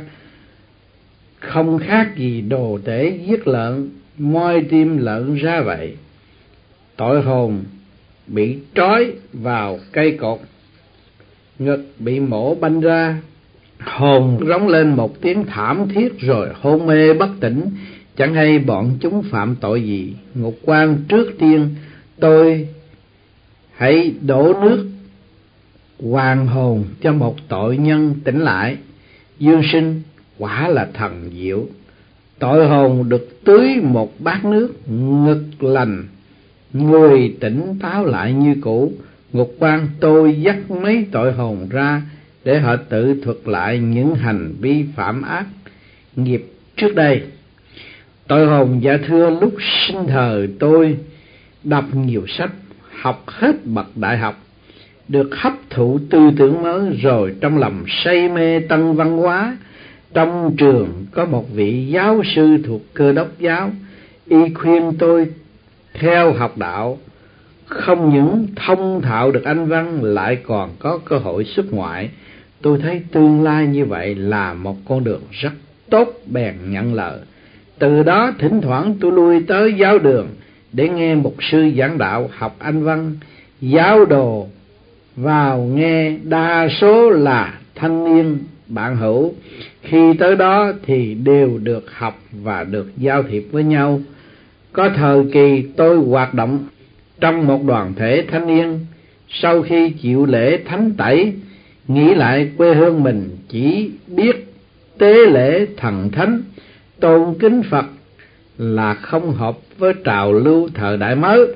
không khác gì đồ tể giết lợn, moi tim lợn ra vậy. Tội hồn bị trói vào cây cột, ngực bị mổ banh ra, hồn rống lên một tiếng thảm thiết rồi hôn mê bất tỉnh, chẳng hay bọn chúng phạm tội gì. Ngục quan, trước tiên tôi hãy đổ nước hoàn hồn cho một tội nhân tỉnh lại. Dương Sinh, quả là thần diệu. Tội hồn được tưới một bát nước, ngực lành, người tỉnh táo lại như cũ. Ngục quan, tôi dắt mấy tội hồn ra để họ tự thuật lại những hành vi phạm ác nghiệp trước đây. Tội hồn, dạ thưa, lúc sinh thời tôi đọc nhiều sách, học hết bậc đại học, được hấp thụ tư tưởng mới, rồi trong lòng say mê tân văn hóa. Trong trường có một vị giáo sư thuộc Cơ Đốc giáo, y khuyên tôi theo học đạo, không những thông thạo được Anh văn lại còn có cơ hội xuất ngoại. Tôi thấy tương lai như vậy là một con đường rất tốt, bèn nhận lời. Từ đó thỉnh thoảng tôi lui tới giáo đường để nghe mục sư giảng đạo, học Anh văn. Giáo đồ vào nghe đa số là thanh niên bạn hữu, khi tới đó thì đều được học và được giao thiệp với nhau. Có thời kỳ tôi hoạt động trong một đoàn thể thanh niên, sau khi chịu lễ thánh tẩy, nghĩ lại quê hương mình chỉ biết tế lễ thần thánh, tôn kính Phật là không hợp với trào lưu thời đại mới,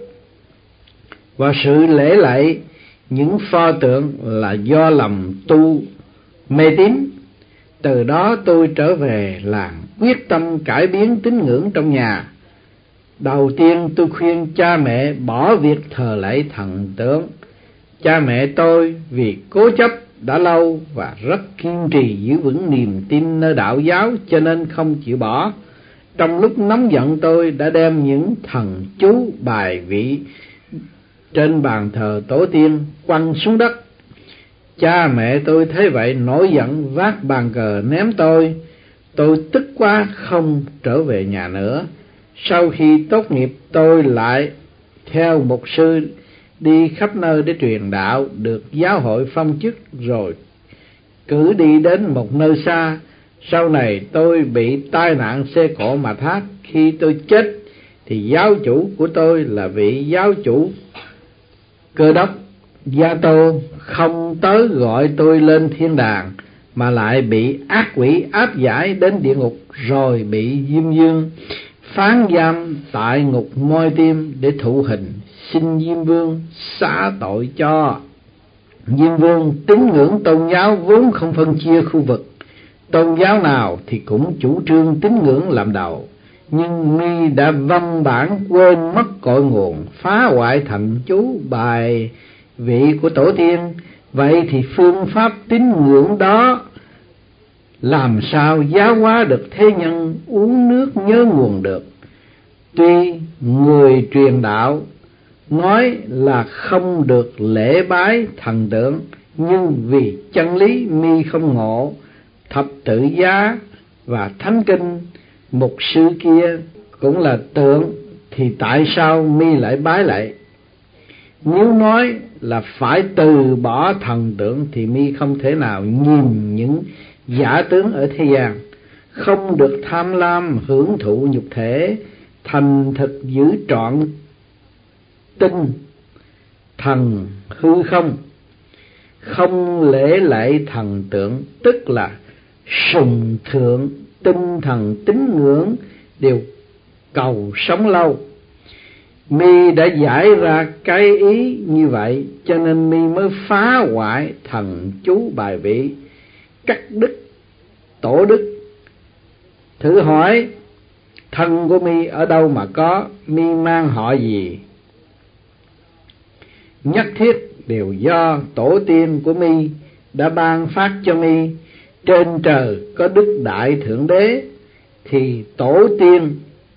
và sự lễ lạy những pho tượng là do lòng tu mê tín. Từ đó tôi trở về làng, quyết tâm cải biến tín ngưỡng trong nhà. Đầu tiên tôi khuyên cha mẹ bỏ việc thờ lạy thần tượng. Cha mẹ tôi vì cố chấp đã lâu và rất kiên trì giữ vững niềm tin nơi đạo giáo, cho nên không chịu bỏ. Trong lúc nóng giận, tôi đã đem những thần chú bài vị trên bàn thờ tổ tiên quăng xuống đất. Cha mẹ tôi thấy vậy nổi giận vác bàn cờ ném tôi. Tôi tức quá không trở về nhà nữa. Sau khi tốt nghiệp, tôi lại theo mục sư đi khắp nơi để truyền đạo, được giáo hội phong chức rồi cử đi đến một nơi xa. Sau này tôi bị tai nạn xe cộ mà thác. Khi tôi chết thì giáo chủ của tôi là vị giáo chủ Cơ Đốc Gia Tô không tới gọi tôi lên thiên đàng, mà lại bị ác quỷ áp giải đến địa ngục, rồi bị Diêm Vương phán giam tại ngục Moi Tim để thụ hình. Xin Diêm Vương xá tội cho. Diêm Vương tín ngưỡng tôn giáo vốn không phân chia khu vực, tôn giáo nào thì cũng chủ trương tín ngưỡng làm đầu. Nhưng mi đã văn bản quên mất cội nguồn, phá hoại thần chú bài vị của tổ tiên. Vậy thì phương pháp tín ngưỡng đó làm sao giáo hóa được thế nhân uống nước nhớ nguồn được? Tuy người truyền đạo nói là không được lễ bái thần tượng, nhưng vì chân lý mi không ngộ thập tự giá và thánh kinh, mục sư kia cũng là tượng, thì tại sao mi lại bái lại? Nếu nói là phải từ bỏ thần tượng thì mi không thể nào nhìn những giả tướng ở thế gian, không được tham lam hưởng thụ nhục thể, thành thực giữ trọn tinh thần hư không, không lễ lạy thần tượng, tức là sùng thượng tinh thần tín ngưỡng, đều cầu sống lâu. Mi đã giải ra cái ý như vậy, cho nên mi mới phá hoại thần chú bài vị, cắt đứt tổ đức. Thử hỏi thân của mi ở đâu mà có, mi mang họ gì? Nhất thiết đều do tổ tiên của mi đã ban phát cho mi. Trên trời có Đức Đại Thượng Đế, thì tổ tiên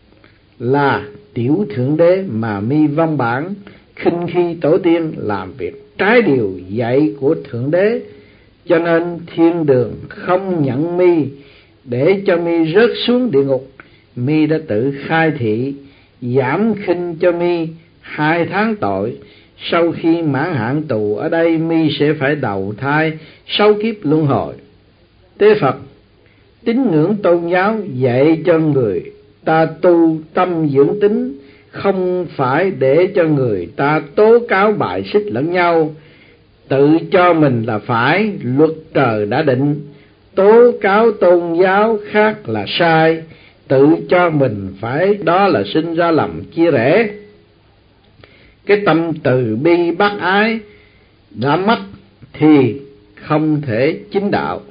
là tiểu thượng đế mà mi vong bản, khinh khi tổ tiên làm việc trái điều dạy của thượng đế. Cho nên thiên đường không nhận mi để cho mi rớt xuống địa ngục. Mi đã tự khai thị giảm khinh cho mi hai tháng tội. Sau khi mãn hạn tù ở đây, mi sẽ phải đầu thai sáu kiếp luân hồi. Tế Phật tín ngưỡng tôn giáo dạy cho người ta tu tâm dưỡng tính, không phải để cho người ta tố cáo bài xích lẫn nhau, tự cho mình là phải, luật trời đã định. Tố cáo tôn giáo khác là sai, tự cho mình phải, đó là sinh ra lầm chia rẽ. Cái tâm từ bi bác ái đã mất thì không thể chính đạo.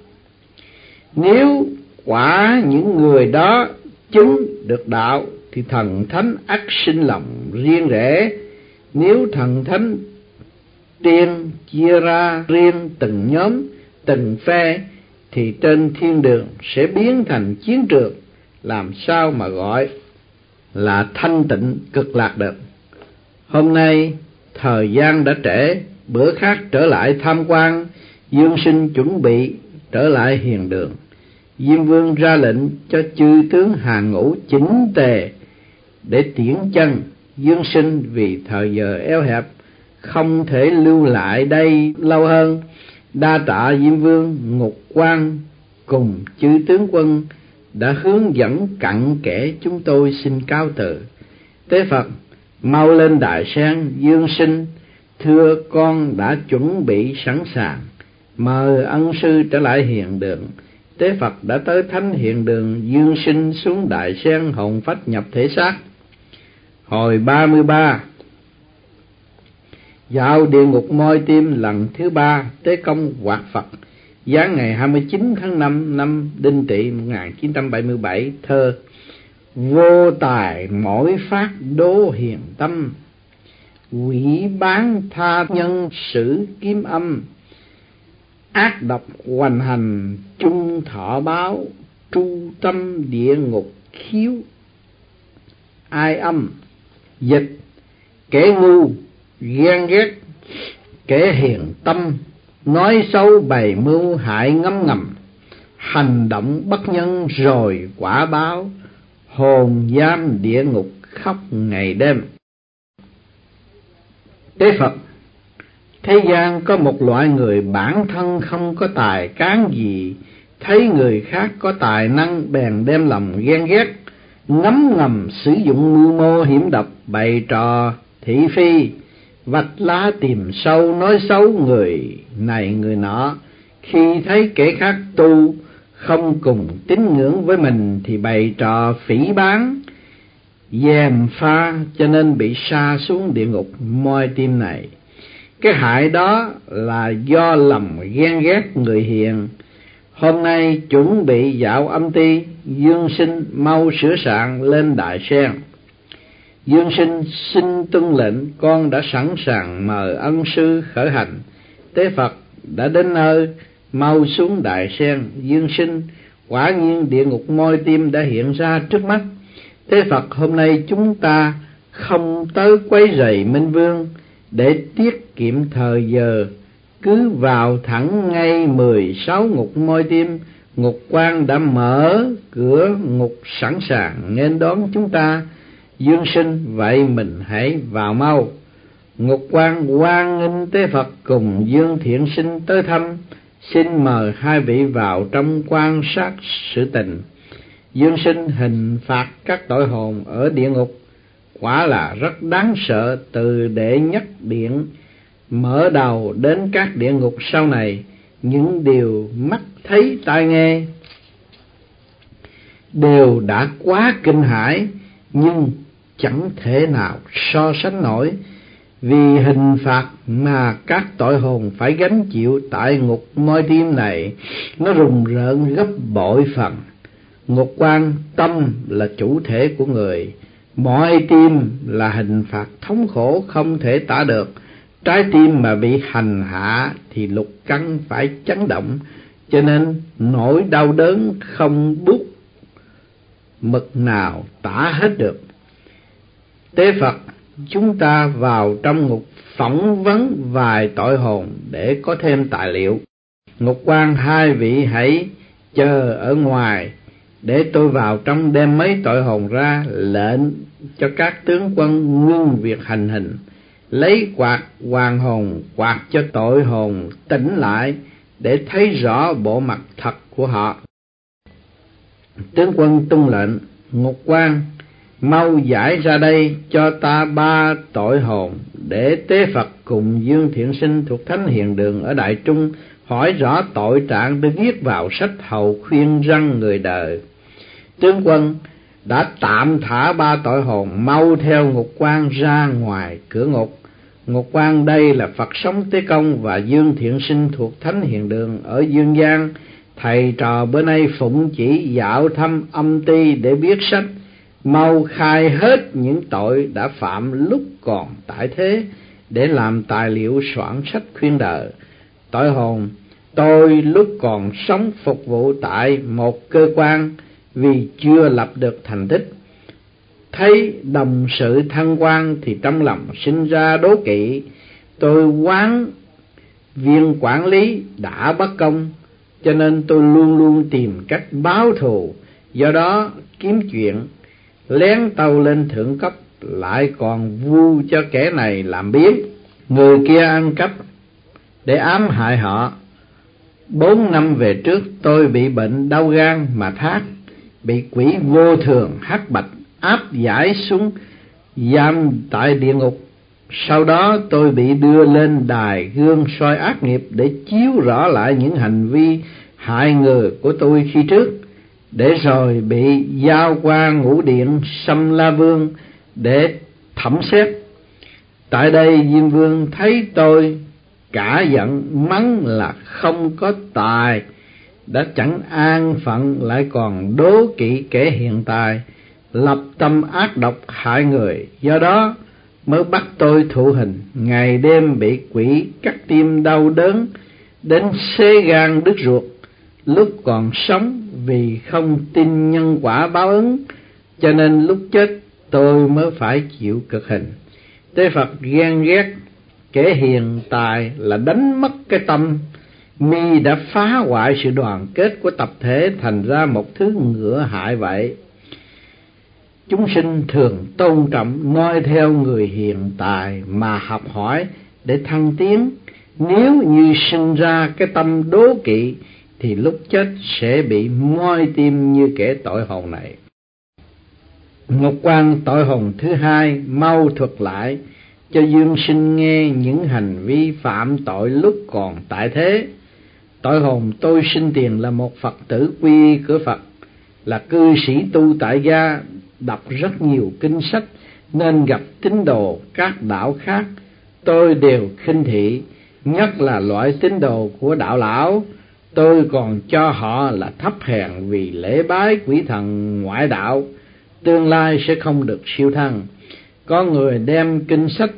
Nếu quả những người đó chứng được đạo thì thần thánh ắt sinh lòng riêng rẽ. Nếu thần thánh tiên chia ra riêng từng nhóm, từng phe, thì trên thiên đường sẽ biến thành chiến trường, làm sao mà gọi là thanh tịnh cực lạc được. Hôm nay thời gian đã trễ, bữa khác trở lại tham quan. Dương Sinh chuẩn bị trở lại hiền đường. Diêm Vương ra lệnh cho chư tướng hàng ngũ chỉnh tề để tiễn chân. Dương Sinh vì thời giờ eo hẹp không thể lưu lại đây lâu hơn, đa tạ Diêm Vương. Ngục quan cùng chư tướng quân đã hướng dẫn cặn kẽ, chúng tôi xin cáo từ. Tế Phật mau lên đài sen. Dương Sinh thưa con đã chuẩn bị sẵn sàng, mời ân sư trở lại hiền đường. Tế Phật đã tới thánh hiền đường. Dương Sinh xuống đài sen, hồn phách nhập thể xác. Hồi ba mươi ba, vào địa ngục Moi Tim lần thứ ba. Tế công hoạt Phật, giáng ngày hai mươi chín tháng năm năm Đinh Tỵ một nghìn chín trăm bảy mươi bảy. Thơ: vô tài mỗi phát đố hiền tâm, quỷ bán tha nhân sử kiếm âm, ác độc hoành hành chung thọ báo, tru tâm địa ngục khiếu ai âm. Dịch: kẻ ngu ghen ghét, kẻ hiền tâm nói xấu bày mưu hại ngấm ngầm, hành động bất nhân rồi quả báo, hồn giam địa ngục khóc ngày đêm. Tế Phật: thế gian có một loại người bản thân không có tài cán gì, thấy người khác có tài năng bèn đem lòng ghen ghét, ngấm ngầm sử dụng mưu mô hiểm độc, bày trò thị phi, vạch lá tìm sâu nói xấu người này người nọ. Khi thấy kẻ khác tu không cùng tín ngưỡng với mình thì bày trò phỉ báng, gièm pha, cho nên bị sa xuống địa ngục moi tim này. Cái hại đó là do lòng ghen ghét người hiền. Hôm nay chuẩn bị dạo âm ti, Dương Sinh mau sửa soạn lên Đại Sen. Dương Sinh xin tuân lệnh, con đã sẵn sàng mời ân sư khởi hành. Tế Phật đã đến nơi, mau xuống Đại Sen. Dương Sinh: quả nhiên địa ngục moi tim đã hiện ra trước mắt. Tế Phật, hôm nay chúng ta không tới quấy rầy Minh Vương, để tiết kiệm thời giờ, cứ vào thẳng ngay mười sáu ngục moi tim. Ngục quan đã mở cửa ngục sẵn sàng nghênh đón chúng ta. Dương Sinh: vậy mình hãy vào mau. Ngục quan hoan nghênh Tế Phật cùng Dương Thiện Sinh tới thăm, xin mời hai vị vào trong quan sát sự tình. Dương Sinh: hình phạt các tội hồn ở địa ngục quả là rất đáng sợ, từ đệ nhất điện mở đầu đến các địa ngục sau này, những điều mắt thấy tai nghe đều đã quá kinh hãi, nhưng chẳng thể nào so sánh nổi, vì hình phạt mà các tội hồn phải gánh chịu tại ngục moi tim này nó rùng rợn gấp bội phần. Ngục quan tâm là chủ thể của người, moi tim là hình phạt thống khổ không thể tả được. Trái tim mà bị hành hạ thì lục căn phải chấn động, cho nên nỗi đau đớn không bút mực nào tả hết được. Tế Phật, chúng ta vào trong ngục phỏng vấn vài tội hồn để có thêm tài liệu. Ngục quan: hai vị hãy chờ ở ngoài để tôi vào trong đem mấy tội hồn ra, lệnh cho các tướng quân ngưng việc hành hình, lấy quạt hoàng hồn quạt cho tội hồn tỉnh lại để thấy rõ bộ mặt thật của họ. Tướng quân tuân lệnh. Ngục quan: mau giải ra đây cho ta ba tội hồn, để Tế Phật cùng Dương Thiện Sinh thuộc Thánh Hiền Đường ở Đại Trung hỏi rõ tội trạng để viết vào sách hầu khuyên răn người đời. Tướng quân đã tạm thả ba tội hồn, mau theo ngục quan ra ngoài cửa ngục. Ngục quan: đây là Phật Sống Tế Công và Dương Thiện Sinh thuộc Thánh Hiền Đường ở Dương Gian. Thầy trò bữa nay phụng chỉ dạo thăm âm ti để viết sách, mau khai hết những tội đã phạm lúc còn tại thế, để làm tài liệu soạn sách khuyên đời. Tội hồn: tôi lúc còn sống phục vụ tại một cơ quan, vì chưa lập được thành tích, thấy đồng sự thăng quan thì trong lòng sinh ra đố kỵ. Tôi oán viên quản lý đã bất công, cho nên tôi luôn luôn tìm cách báo thù. Do đó kiếm chuyện lén tâu lên thượng cấp, lại còn vu cho kẻ này làm biếng, người kia ăn cắp để ám hại họ. Bốn năm về trước tôi bị bệnh đau gan mà thác, bị quỷ vô thường hắc bạch áp giải xuống giam tại địa ngục. Sau đó tôi bị đưa lên đài gương soi ác nghiệp để chiếu rõ lại những hành vi hại người của tôi khi trước, để rồi bị giao qua ngũ điện Sâm La Vương để thẩm xét. Tại đây Diêm Vương thấy tôi cả giận, mắng là không có tài, đã chẳng an phận lại còn đố kỵ kẻ hiện tài. lập tâm ác độc hại người, do đó mới bắt tôi thụ hình, ngày đêm bị quỷ cắt tim đau đớn đến xé gan đứt ruột. Lúc còn sống vì không tin nhân quả báo ứng, cho nên lúc chết tôi mới phải chịu cực hình. Tế Phật ghen ghét kẻ hiền tài là đánh mất cái tâm, mi đã phá hoại sự đoàn kết của tập thể thành ra một thứ ngựa hại vậy. Chúng sinh thường tôn trọng noi theo người hiền tài mà học hỏi để thăng tiến. Nếu như sinh ra cái tâm đố kỵ thì lúc chết sẽ bị moi tim như kẻ tội hồn này. Một quan tội hồn thứ hai mau thuật lại cho dương sinh nghe những hành vi phạm tội lúc còn tại thế. Tội hồn tôi sinh tiền là một Phật tử quy cửa Phật, là cư sĩ tu tại gia, đọc rất nhiều kinh sách, nên gặp tín đồ các đạo khác tôi đều khinh thị, nhất là loại tín đồ của đạo lão. Tôi còn cho họ là thấp hèn vì lễ bái quỷ thần ngoại đạo, tương lai sẽ không được siêu thăng. Có người đem kinh sách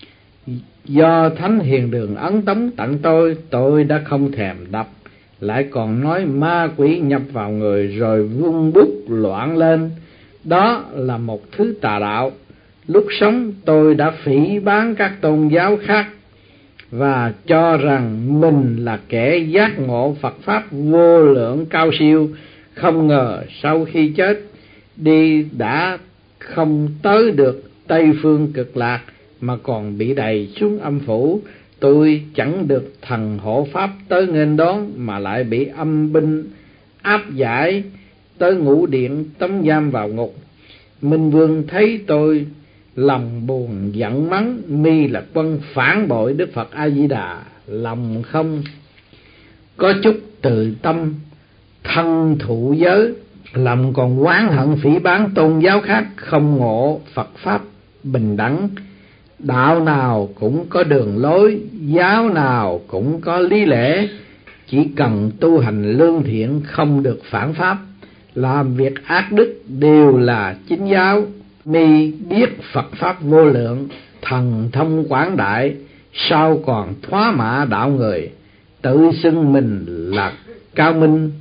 do Thánh Hiền Đường Ấn Tống tặng tôi, tôi đã không thèm đọc, lại còn nói ma quỷ nhập vào người rồi vung bút loạn lên. Đó là một thứ tà đạo. Lúc sống tôi đã phỉ báng các tôn giáo khác và cho rằng mình là kẻ giác ngộ Phật Pháp vô lượng cao siêu. Không ngờ sau khi chết đi đã không tới được Tây Phương Cực Lạc mà còn bị đày xuống âm phủ. Tôi chẳng được thần hộ Pháp tới nghênh đón mà lại bị âm binh áp giải tới ngũ điện tống giam vào ngục. Minh Vương thấy tôi lòng buồn giận mắng, mi là quân phản bội Đức Phật A Di Đà, lòng không có chút từ tâm thân thụ giới, lòng còn oán hận phỉ báng tôn giáo khác, không ngộ Phật Pháp bình đẳng. Đạo nào cũng có đường lối, giáo nào cũng có lý lẽ, chỉ cần tu hành lương thiện không được phản pháp, làm việc ác đức đều là chính giáo. Mi biết Phật Pháp vô lượng, thần thông quảng đại, sao còn thoá mạ đạo người, tự xưng mình là cao minh.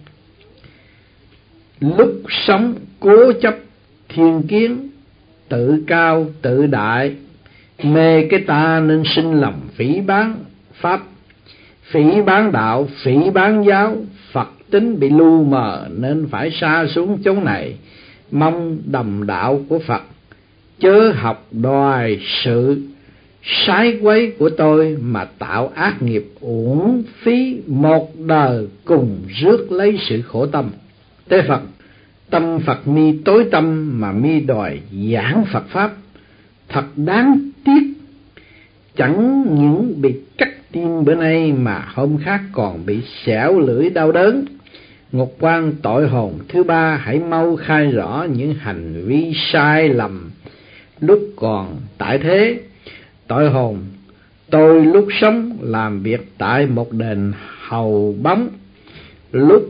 Lúc sống cố chấp thiên kiến, tự cao tự đại, mê cái ta nên sinh lòng phỉ báng Pháp, phỉ báng đạo, phỉ báng giáo. Phật tính bị lu mờ nên phải sa xuống chốn này, mong đồng đạo của Phật chớ học đòi sự sái quấy của tôi mà tạo ác nghiệp uổng phí một đời cùng rước lấy sự khổ tâm. Tế Phật, tâm Phật mi tối tâm mà mi đòi giảng Phật Pháp, thật đáng tiếc. Chẳng những bị cắt tim bữa nay mà hôm khác còn bị xẻo lưỡi đau đớn. Ngục quan tội hồn thứ ba, hãy mau khai rõ những hành vi sai lầm lúc còn tại thế. Tội hồn tôi lúc sống làm việc tại một đền hầu bóng, lúc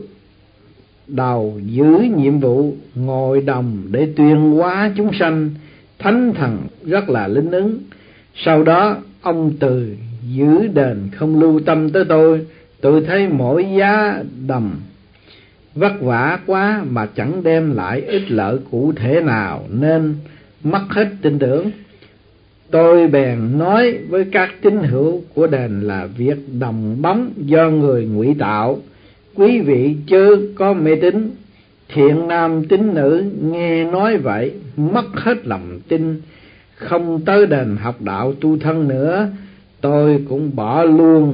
đầu giữ nhiệm vụ ngồi đồng để tuyên hóa chúng sanh, thánh thần rất là linh ứng. Sau đó ông Từ giữ đền không lưu tâm tới tôi. Tôi thấy mỗi giá đồng vất vả quá mà chẳng đem lại ích lợi cụ thể nào nên mất hết tin tưởng. Tôi bèn nói với các tín hữu của đền là việc đồng bóng do người ngụy tạo, quý vị chớ có mê tín. Thiện nam tín nữ nghe nói vậy mất hết lòng tin, không tới đền học đạo tu thân nữa. Tôi cũng bỏ luôn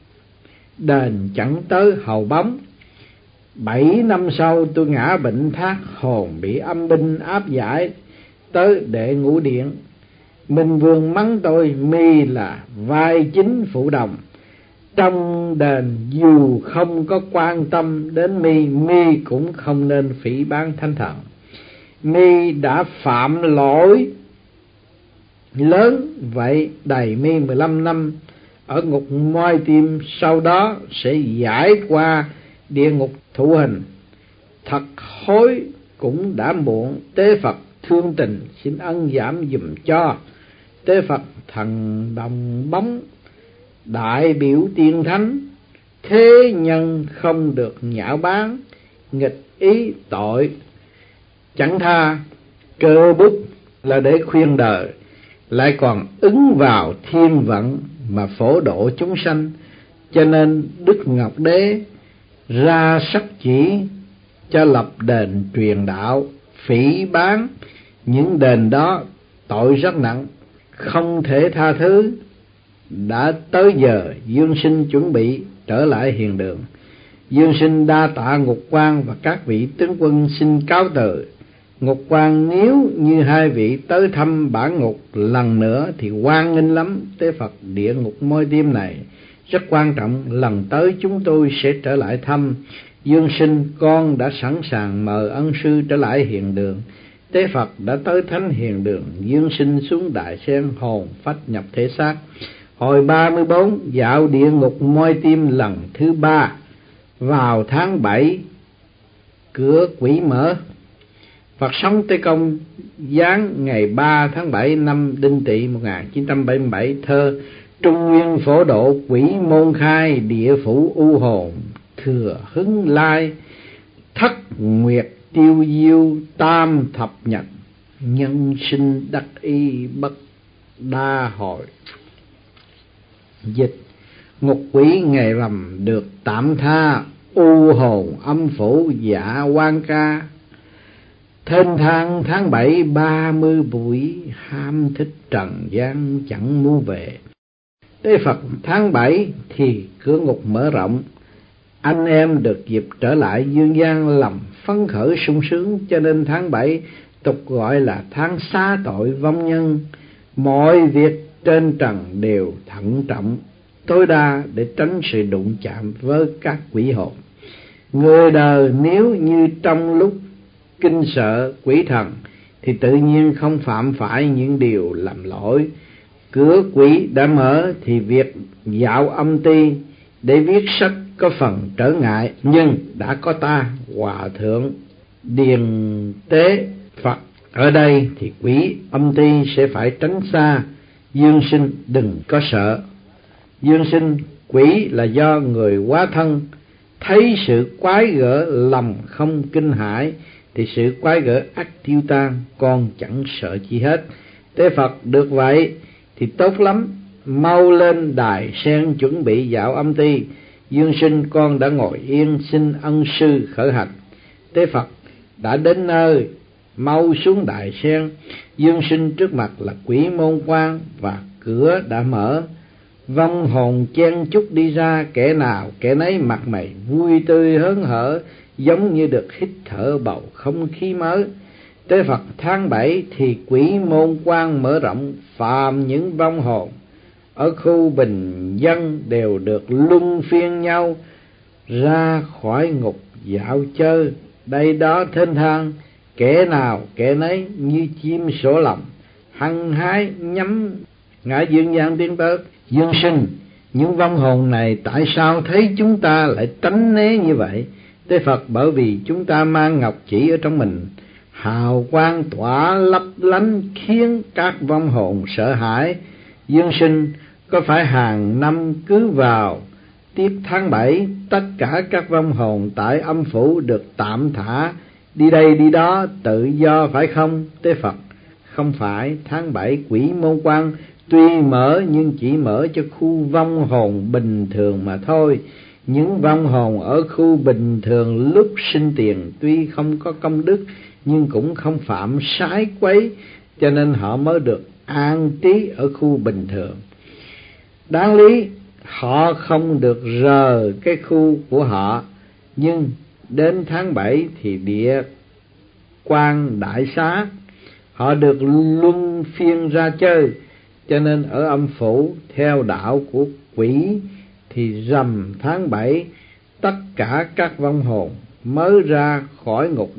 đền chẳng tới hầu bóng. Bảy năm sau tôi ngã bệnh thác hồn, bị âm binh áp giải tới đệ ngũ điện. Minh Vương mắng tôi mi là vai chính phụ đồng trong đền, dù không có quan tâm đến mi, mi cũng không nên phỉ báng thánh thần. Mi đã phạm lỗi lớn vậy, đầy mi mười lăm năm ở ngục moi tim, sau đó sẽ giải qua địa ngục thụ hình. Thật hối cũng đã muộn. Tế Phật, thương tình xin ân giảm dùm cho. Tế Phật thần đồng bóng đại biểu tiên thánh, thế nhân không được nhạo báng, nghịch ý tội chẳng tha. Cơ bút là để khuyên đời, lại còn ứng vào thiên vận mà phổ độ chúng sanh. Cho nên Đức Ngọc Đế ra sắc chỉ cho lập đền truyền đạo, phỉ báng những đền đó tội rất nặng, không thể tha thứ. Đã tới giờ Dương Sinh chuẩn bị trở lại hiền đường. Dương Sinh đa tạ Ngục Quan và các vị tướng quân xin cáo từ. Ngục Quan nếu như hai vị tới thăm bản ngục lần nữa thì hoan nghênh lắm. Tế Phật địa ngục Môi Tim này rất quan trọng, lần tới chúng tôi sẽ trở lại thăm. Dương Sinh con đã sẵn sàng mời ân sư trở lại hiền đường. Tế Phật đã tới thánh hiền đường. Dương Sinh xuống Đại Sen, hồn phách nhập thể xác. Hồi ba mươi bốn dạo địa ngục Môi Tim lần thứ ba, vào tháng bảy cửa quỷ mở. Phật sống Tây Công giáng ngày ba tháng bảy năm Đinh Tỵ một nghìn chín trăm bảy mươi bảy. Thơ: Trung nguyên phổ độ quỷ môn khai, địa phủ u hồn thừa hứng lai. Thất nguyệt tiêu diêu tam thập nhật, nhân sinh đắc y bất đa hội. Dịch: ngục quỷ ngày rằm được tạm tha, u hồn âm phủ dạ quan ca. Thênh thang tháng bảy ba mươi buổi, ham thích trần gian chẳng muốn về. Tế Phật tháng bảy thì cửa ngục mở rộng, anh em được dịp trở lại dương gian lòng phấn khởi sung sướng, cho nên tháng bảy tục gọi là tháng xá tội vong nhân. Mọi việc trên trần đều thận trọng tối đa để tránh sự đụng chạm với các quỷ hồn. Người đời nếu như trong lúc kinh sợ quỷ thần thì tự nhiên không phạm phải những điều làm lỗi. Cửa quỷ đã mở thì việc dạo âm ty để viết sách có phần trở ngại, nhưng đã có ta Hòa Thượng Điền Tế Phật ở đây thì quỷ âm ty sẽ phải tránh xa. Dương Sinh đừng có sợ. Dương Sinh, quỷ là do người quá thân thấy sự quái gở lòng không kinh hãi thì sự quái gở ắt tiêu tan, con chẳng sợ chi hết. Tế Phật được vậy thì tốt lắm, mau lên Đài Sen chuẩn bị dạo âm ty. Dương Sinh con đã ngồi yên, xin ân sư khởi hành. Tế Phật đã đến nơi, mau xuống Đài Sen. Dương Sinh trước mặt là quỷ môn quan và cửa đã mở. Vong hồn chen chúc đi ra, kẻ nào kẻ nấy mặt mày vui tươi hớn hở, giống như được hít thở bầu không khí mới. Tế Phật tháng bảy thì quỷ môn quan mở rộng, phàm những vong hồn ở khu bình dân đều được luân phiên nhau ra khỏi ngục dạo chơi. Đây đó thênh thang, kẻ nào kẻ nấy như chim sổ lòng, hăng hái nhắm ngã dương gian tiến tới. Dương Sinh, những vong hồn này tại sao thấy chúng ta lại tránh né như vậy? Tế Phật, bởi vì chúng ta mang ngọc chỉ ở trong mình, hào quang tỏa lấp lánh khiến các vong hồn sợ hãi. Dương Sinh, có phải hàng năm cứ vào tiết tháng bảy tất cả các vong hồn tại âm phủ được tạm thả đi đây đi đó tự do phải không? Tế Phật, không phải. Tháng bảy quỷ môn quan tuy mở nhưng chỉ mở cho khu vong hồn bình thường mà thôi. Những vong hồn ở khu bình thường lúc sinh tiền tuy không có công đức nhưng cũng không phạm sái quấy, cho nên họ mới được an trí ở khu bình thường. Đáng lý họ không được rời cái khu của họ, nhưng đến tháng bảy thì địa quan đại xá họ được luân phiên ra chơi, cho nên ở âm phủ theo đạo của quỷ thì rằm tháng bảy tất cả các vong hồn mới ra khỏi ngục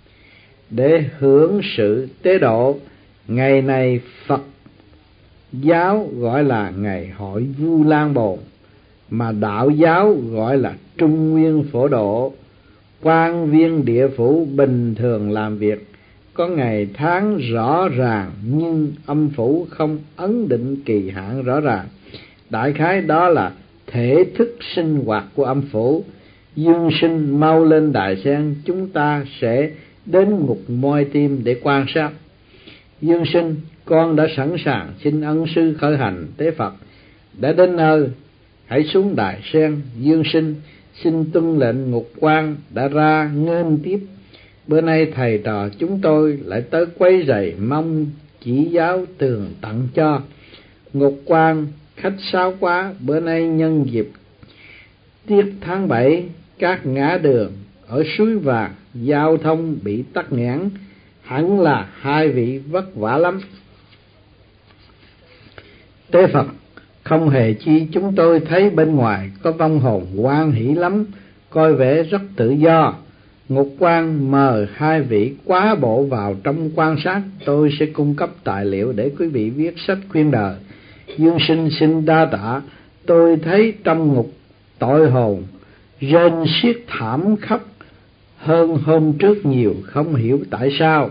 để hưởng sự tế độ. Ngày này Phật giáo gọi là ngày hội Vu Lan Bồn, mà đạo giáo gọi là Trung Nguyên Phổ Độ. Quan viên địa phủ bình thường làm việc có ngày tháng rõ ràng, nhưng âm phủ không ấn định kỳ hạn rõ ràng. Đại khái đó là thể thức sinh hoạt của âm phủ. Dương Sinh mau lên đài sen, chúng ta sẽ đến ngục moi tim để quan sát. Dương Sinh, con đã sẵn sàng, xin ân sư khởi hành. Tế Phật, đã đến nơi, hãy xuống đài sen. Dương Sinh, xin tuân lệnh. Ngục quan đã ra nghênh tiếp. Bữa nay thầy trò chúng tôi lại tới quấy rầy, mong chỉ giáo tường tặng cho. Ngục quan, khách sáo quá, bữa nay nhân dịp tiết tháng bảy, các ngã đường ở Suối Vàng giao thông bị tắc nghẽn, hẳn là hai vị vất vả lắm. Tế Phật, không hề chi, chúng tôi thấy bên ngoài có vong hồn hoan hỷ lắm, coi vẻ rất tự do. Ngục quan mời hai vị quá bộ vào trong quan sát, tôi sẽ cung cấp tài liệu để quý vị viết sách khuyên đời. Dương Sinh xin đa tạ. Tôi thấy trong ngục tội hồn rên xiết thảm khóc hơn hôm trước nhiều, không hiểu tại sao.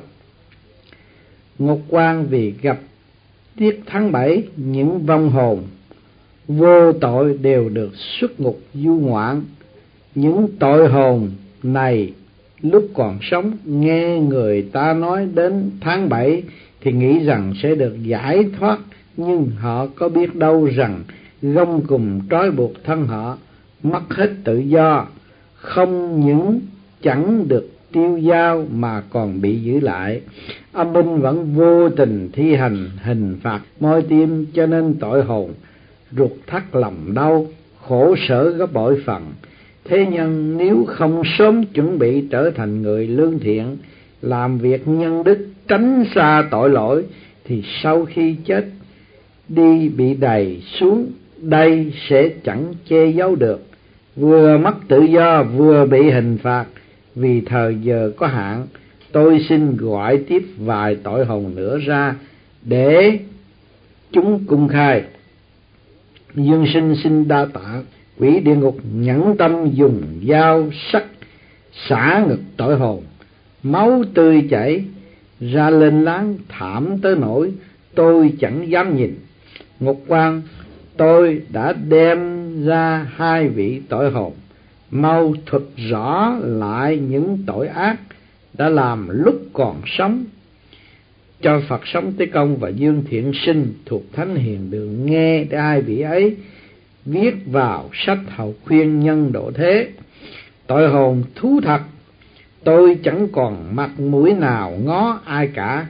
Ngục quan, vì gặp tiết tháng bảy, những vong hồn vô tội đều được xuất ngục du ngoạn. Những tội hồn này lúc còn sống nghe người ta nói đến tháng bảy thì nghĩ rằng sẽ được giải thoát, nhưng họ có biết đâu rằng gông cùm trói buộc thân họ, mất hết tự do, không những chẳng được tiêu dao mà còn bị giữ lại. Âm binh vẫn vô tình thi hành hình phạt moi tim, cho nên tội hồn ruột thắt lòng đau, khổ sở gấp bội phần. Thế nhân nếu không sớm chuẩn bị trở thành người lương thiện, làm việc nhân đức, tránh xa tội lỗi, thì sau khi chết đi bị đày xuống đây sẽ chẳng che giấu được, vừa mất tự do vừa bị hình phạt. Vì thời giờ có hạn, tôi xin gọi tiếp vài tội hồn nữa ra để chúng cung khai. Dương Sinh xin đa tạ. Quỷ địa ngục nhẫn tâm dùng dao sắc xả ngực tội hồn, máu tươi chảy ra lên láng, thảm tới nỗi tôi chẳng dám nhìn. Ngục quan, tôi đã đem ra hai vị tội hồn, mau thuật rõ lại những tội ác đã làm lúc còn sống cho Phật Sống Tế Công và Dương Thiện Sinh thuộc Thánh Hiền Đường nghe, để hai vị ấy viết vào sách hậu khuyên nhân độ thế. Tội hồn thú thật, tôi chẳng còn mặt mũi nào ngó ai cả.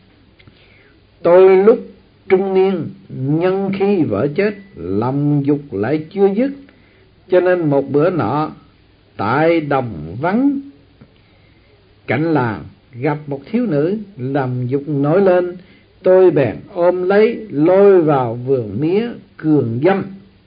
Tôi lúc trung niên, nhân khi vợ chết, lòng dục lại chưa dứt, cho nên một bữa nọ tại đồng vắng cạnh làng gặp một thiếu nữ, lòng dục nổi lên, tôi bèn ôm lấy lôi vào vườn mía cường dâm.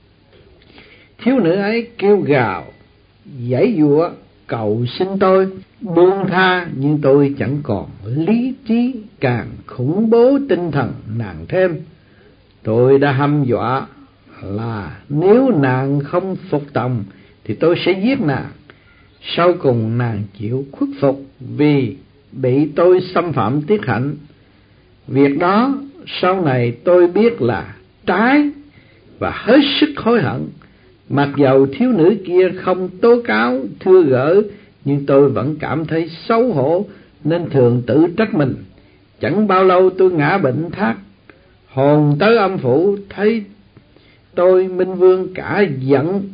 Thiếu nữ ấy kêu gào giãy giụa cầu xin tôi buông tha, nhưng tôi chẳng còn lý trí, càng khủng bố tinh thần nàng thêm. Tôi đã hăm dọa là nếu nàng không phục tòng thì tôi sẽ giết nàng. Sau cùng nàng chịu khuất phục vì bị tôi xâm phạm tiết hạnh. Việc đó sau này tôi biết là trái và hết sức hối hận. Mặc dầu thiếu nữ kia không tố cáo thưa gỡ, nhưng tôi vẫn cảm thấy xấu hổ nên thường tự trách mình. Chẳng bao lâu tôi ngã bệnh thác, hồn tới âm phủ, thấy tôi Minh Vương cả giận.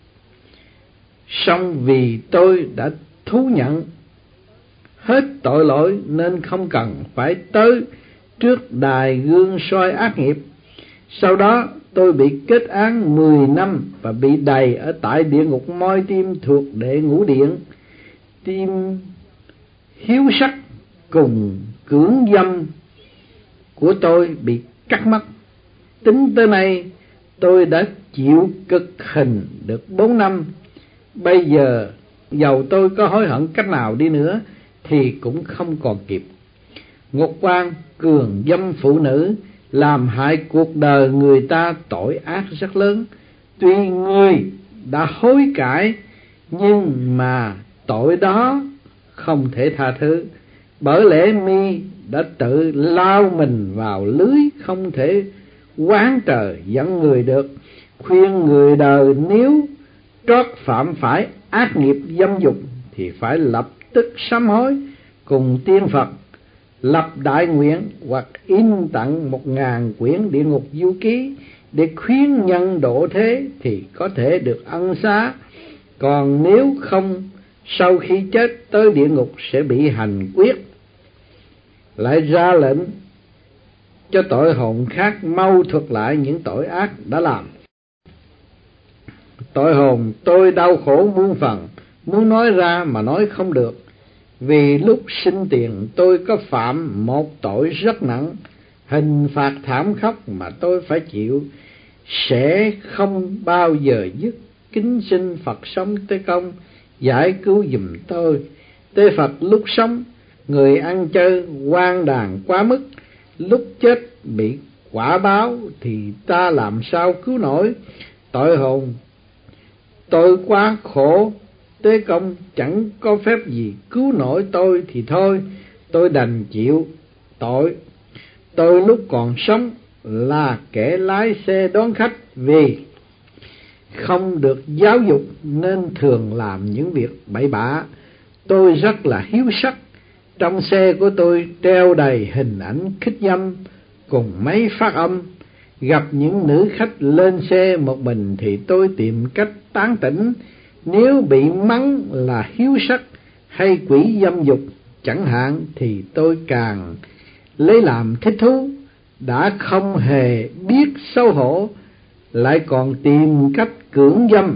Song vì tôi đã thú nhận hết tội lỗi nên không cần phải tới trước đài gương soi ác nghiệp. Sau đó tôi bị kết án mười năm và bị đày ở tại địa ngục moi tim thuộc đệ ngũ điện. Tim hiếu sắc cùng cưỡng dâm của tôi bị cắt mất. Tính tới nay tôi đã chịu cực hình được bốn năm. Bây giờ dầu tôi có hối hận cách nào đi nữa thì cũng không còn kịp. Ngục quan, cường dâm phụ nữ làm hại cuộc đời người ta tội ác rất lớn. Tuy người đã hối cải, nhưng mà tội đó không thể tha thứ. Bởi lẽ mi đã tự lao mình vào lưới không thể oán trời dẫn người được. Khuyên người đời nếu trót phạm phải ác nghiệp dâm dục thì phải lập tức sám hối cùng tiên Phật, lập đại nguyện hoặc in tặng một ngàn quyển địa ngục du ký để khuyến nhân độ thế thì có thể được ân xá. Còn nếu không, sau khi chết tới địa ngục sẽ bị hành quyết. Lại ra lệnh cho tội hồn khác mau thuật lại những tội ác đã làm. Tội hồn tôi đau khổ muôn phần, muốn nói ra mà nói không được. Vì lúc sinh tiền tôi có phạm một tội rất nặng, hình phạt thảm khốc mà tôi phải chịu sẽ không bao giờ dứt. Kính xin Phật sống Tế Công giải cứu giùm tôi. Tế Phật lúc sống người ăn chơi hoang đàn quá mức, lúc chết bị quả báo thì ta làm sao cứu nổi. Tội hồn tôi quá khổ, Tế Công chẳng có phép gì cứu nổi tôi thì thôi, tôi đành chịu tội. Tôi lúc còn sống là kẻ lái xe đón khách, vì không được giáo dục nên thường làm những việc bậy bạ. Tôi rất là hiếu sắc. Trong xe của tôi treo đầy hình ảnh khích dâm cùng mấy phát âm. Gặp những nữ khách lên xe một mình thì tôi tìm cách tán tỉnh. Nếu bị mắng là hiếu sắc hay quỷ dâm dục chẳng hạn thì tôi càng lấy làm thích thú. Đã không hề biết xấu hổ lại còn tìm cách cưỡng dâm.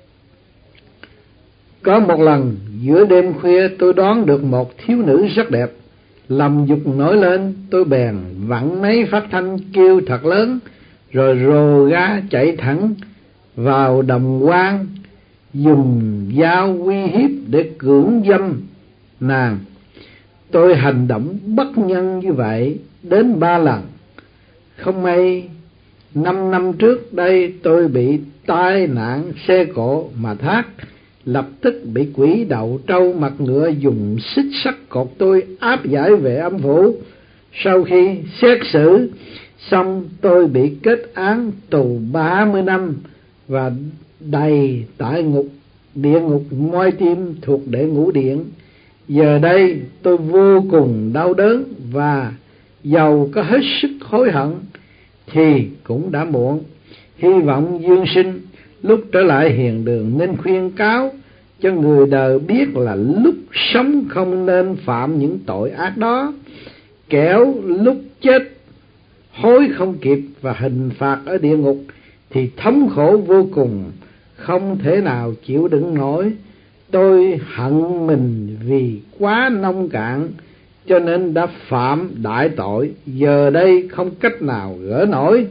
Có một lần giữa đêm khuya tôi đoán được một thiếu nữ rất đẹp. Lòng dục nổi lên, tôi bèn vặn mấy phát thanh kêu thật lớn, rồi rồ ga chạy thẳng vào đồng quan, dùng dao uy hiếp để cưỡng dâm nàng. Tôi hành động bất nhân như vậy đến ba lần. Không may năm năm trước đây tôi bị tai nạn xe cộ mà thác, lập tức bị quỷ đầu trâu mặt ngựa dùng xích sắt cột tôi áp giải về âm phủ. Sau khi xét xử xong tôi bị kết án tù ba mươi năm và đầy tại ngục địa ngục Moi Tim thuộc Đệ Ngũ Điện. Giờ đây tôi vô cùng đau đớn và dầu có hết sức hối hận thì cũng đã muộn. Hy vọng Dương Sinh lúc trở lại hiền đường nên khuyên cáo cho người đời biết là lúc sống không nên phạm những tội ác đó, kẻo lúc chết hối không kịp và hình phạt ở địa ngục thì thống khổ vô cùng, không thể nào chịu đựng nổi. Tôi hận mình vì quá nông cạn cho nên đã phạm đại tội, giờ đây không cách nào gỡ nổi.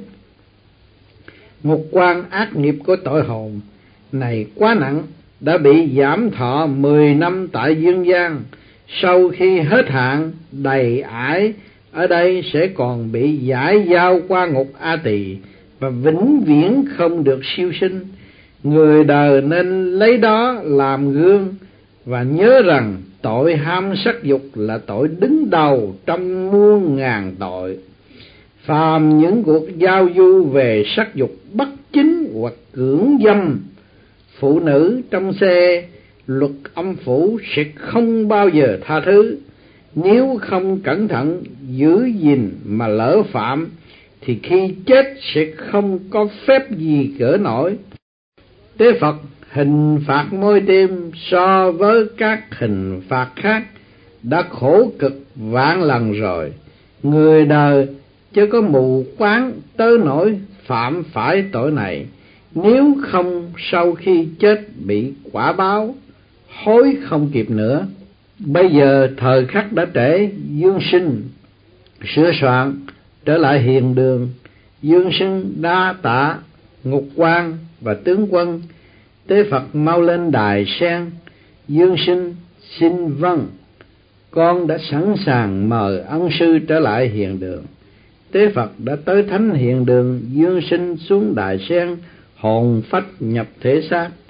Một quan ác nghiệp của tội hồn này quá nặng, đã bị giảm thọ mười năm tại dương gian. Sau khi hết hạn đầy ải ở đây sẽ còn bị giải giao qua ngục A Tỳ và vĩnh viễn không được siêu sinh. Người đời nên lấy đó làm gương và nhớ rằng tội ham sắc dục là tội đứng đầu trong muôn ngàn tội. Phàm những cuộc giao du về sắc dục bất chính hoặc cưỡng dâm phụ nữ trong xe, luật âm phủ sẽ không bao giờ tha thứ. Nếu không cẩn thận giữ gìn mà lỡ phạm thì khi chết sẽ không có phép gì gỡ nổi. Tế Phật hình phạt Moi Tim so với các hình phạt khác đã khổ cực vạn lần rồi. Người đời chứ có mù quáng tới nỗi phạm phải tội này, nếu không sau khi chết bị quả báo, hối không kịp nữa. Bây giờ thời khắc đã trễ, Dương Sinh sửa soạn trở lại hiền đường. Dương Sinh đa tạ ngục quan và tướng quân. Tế Phật mau lên đài sen. Dương Sinh xin vâng, con đã sẵn sàng mời ân sư trở lại hiền đường. Tế Phật đã tới thánh hiền đường. Dương Sinh xuống đài sen, hồn phách nhập thể xác.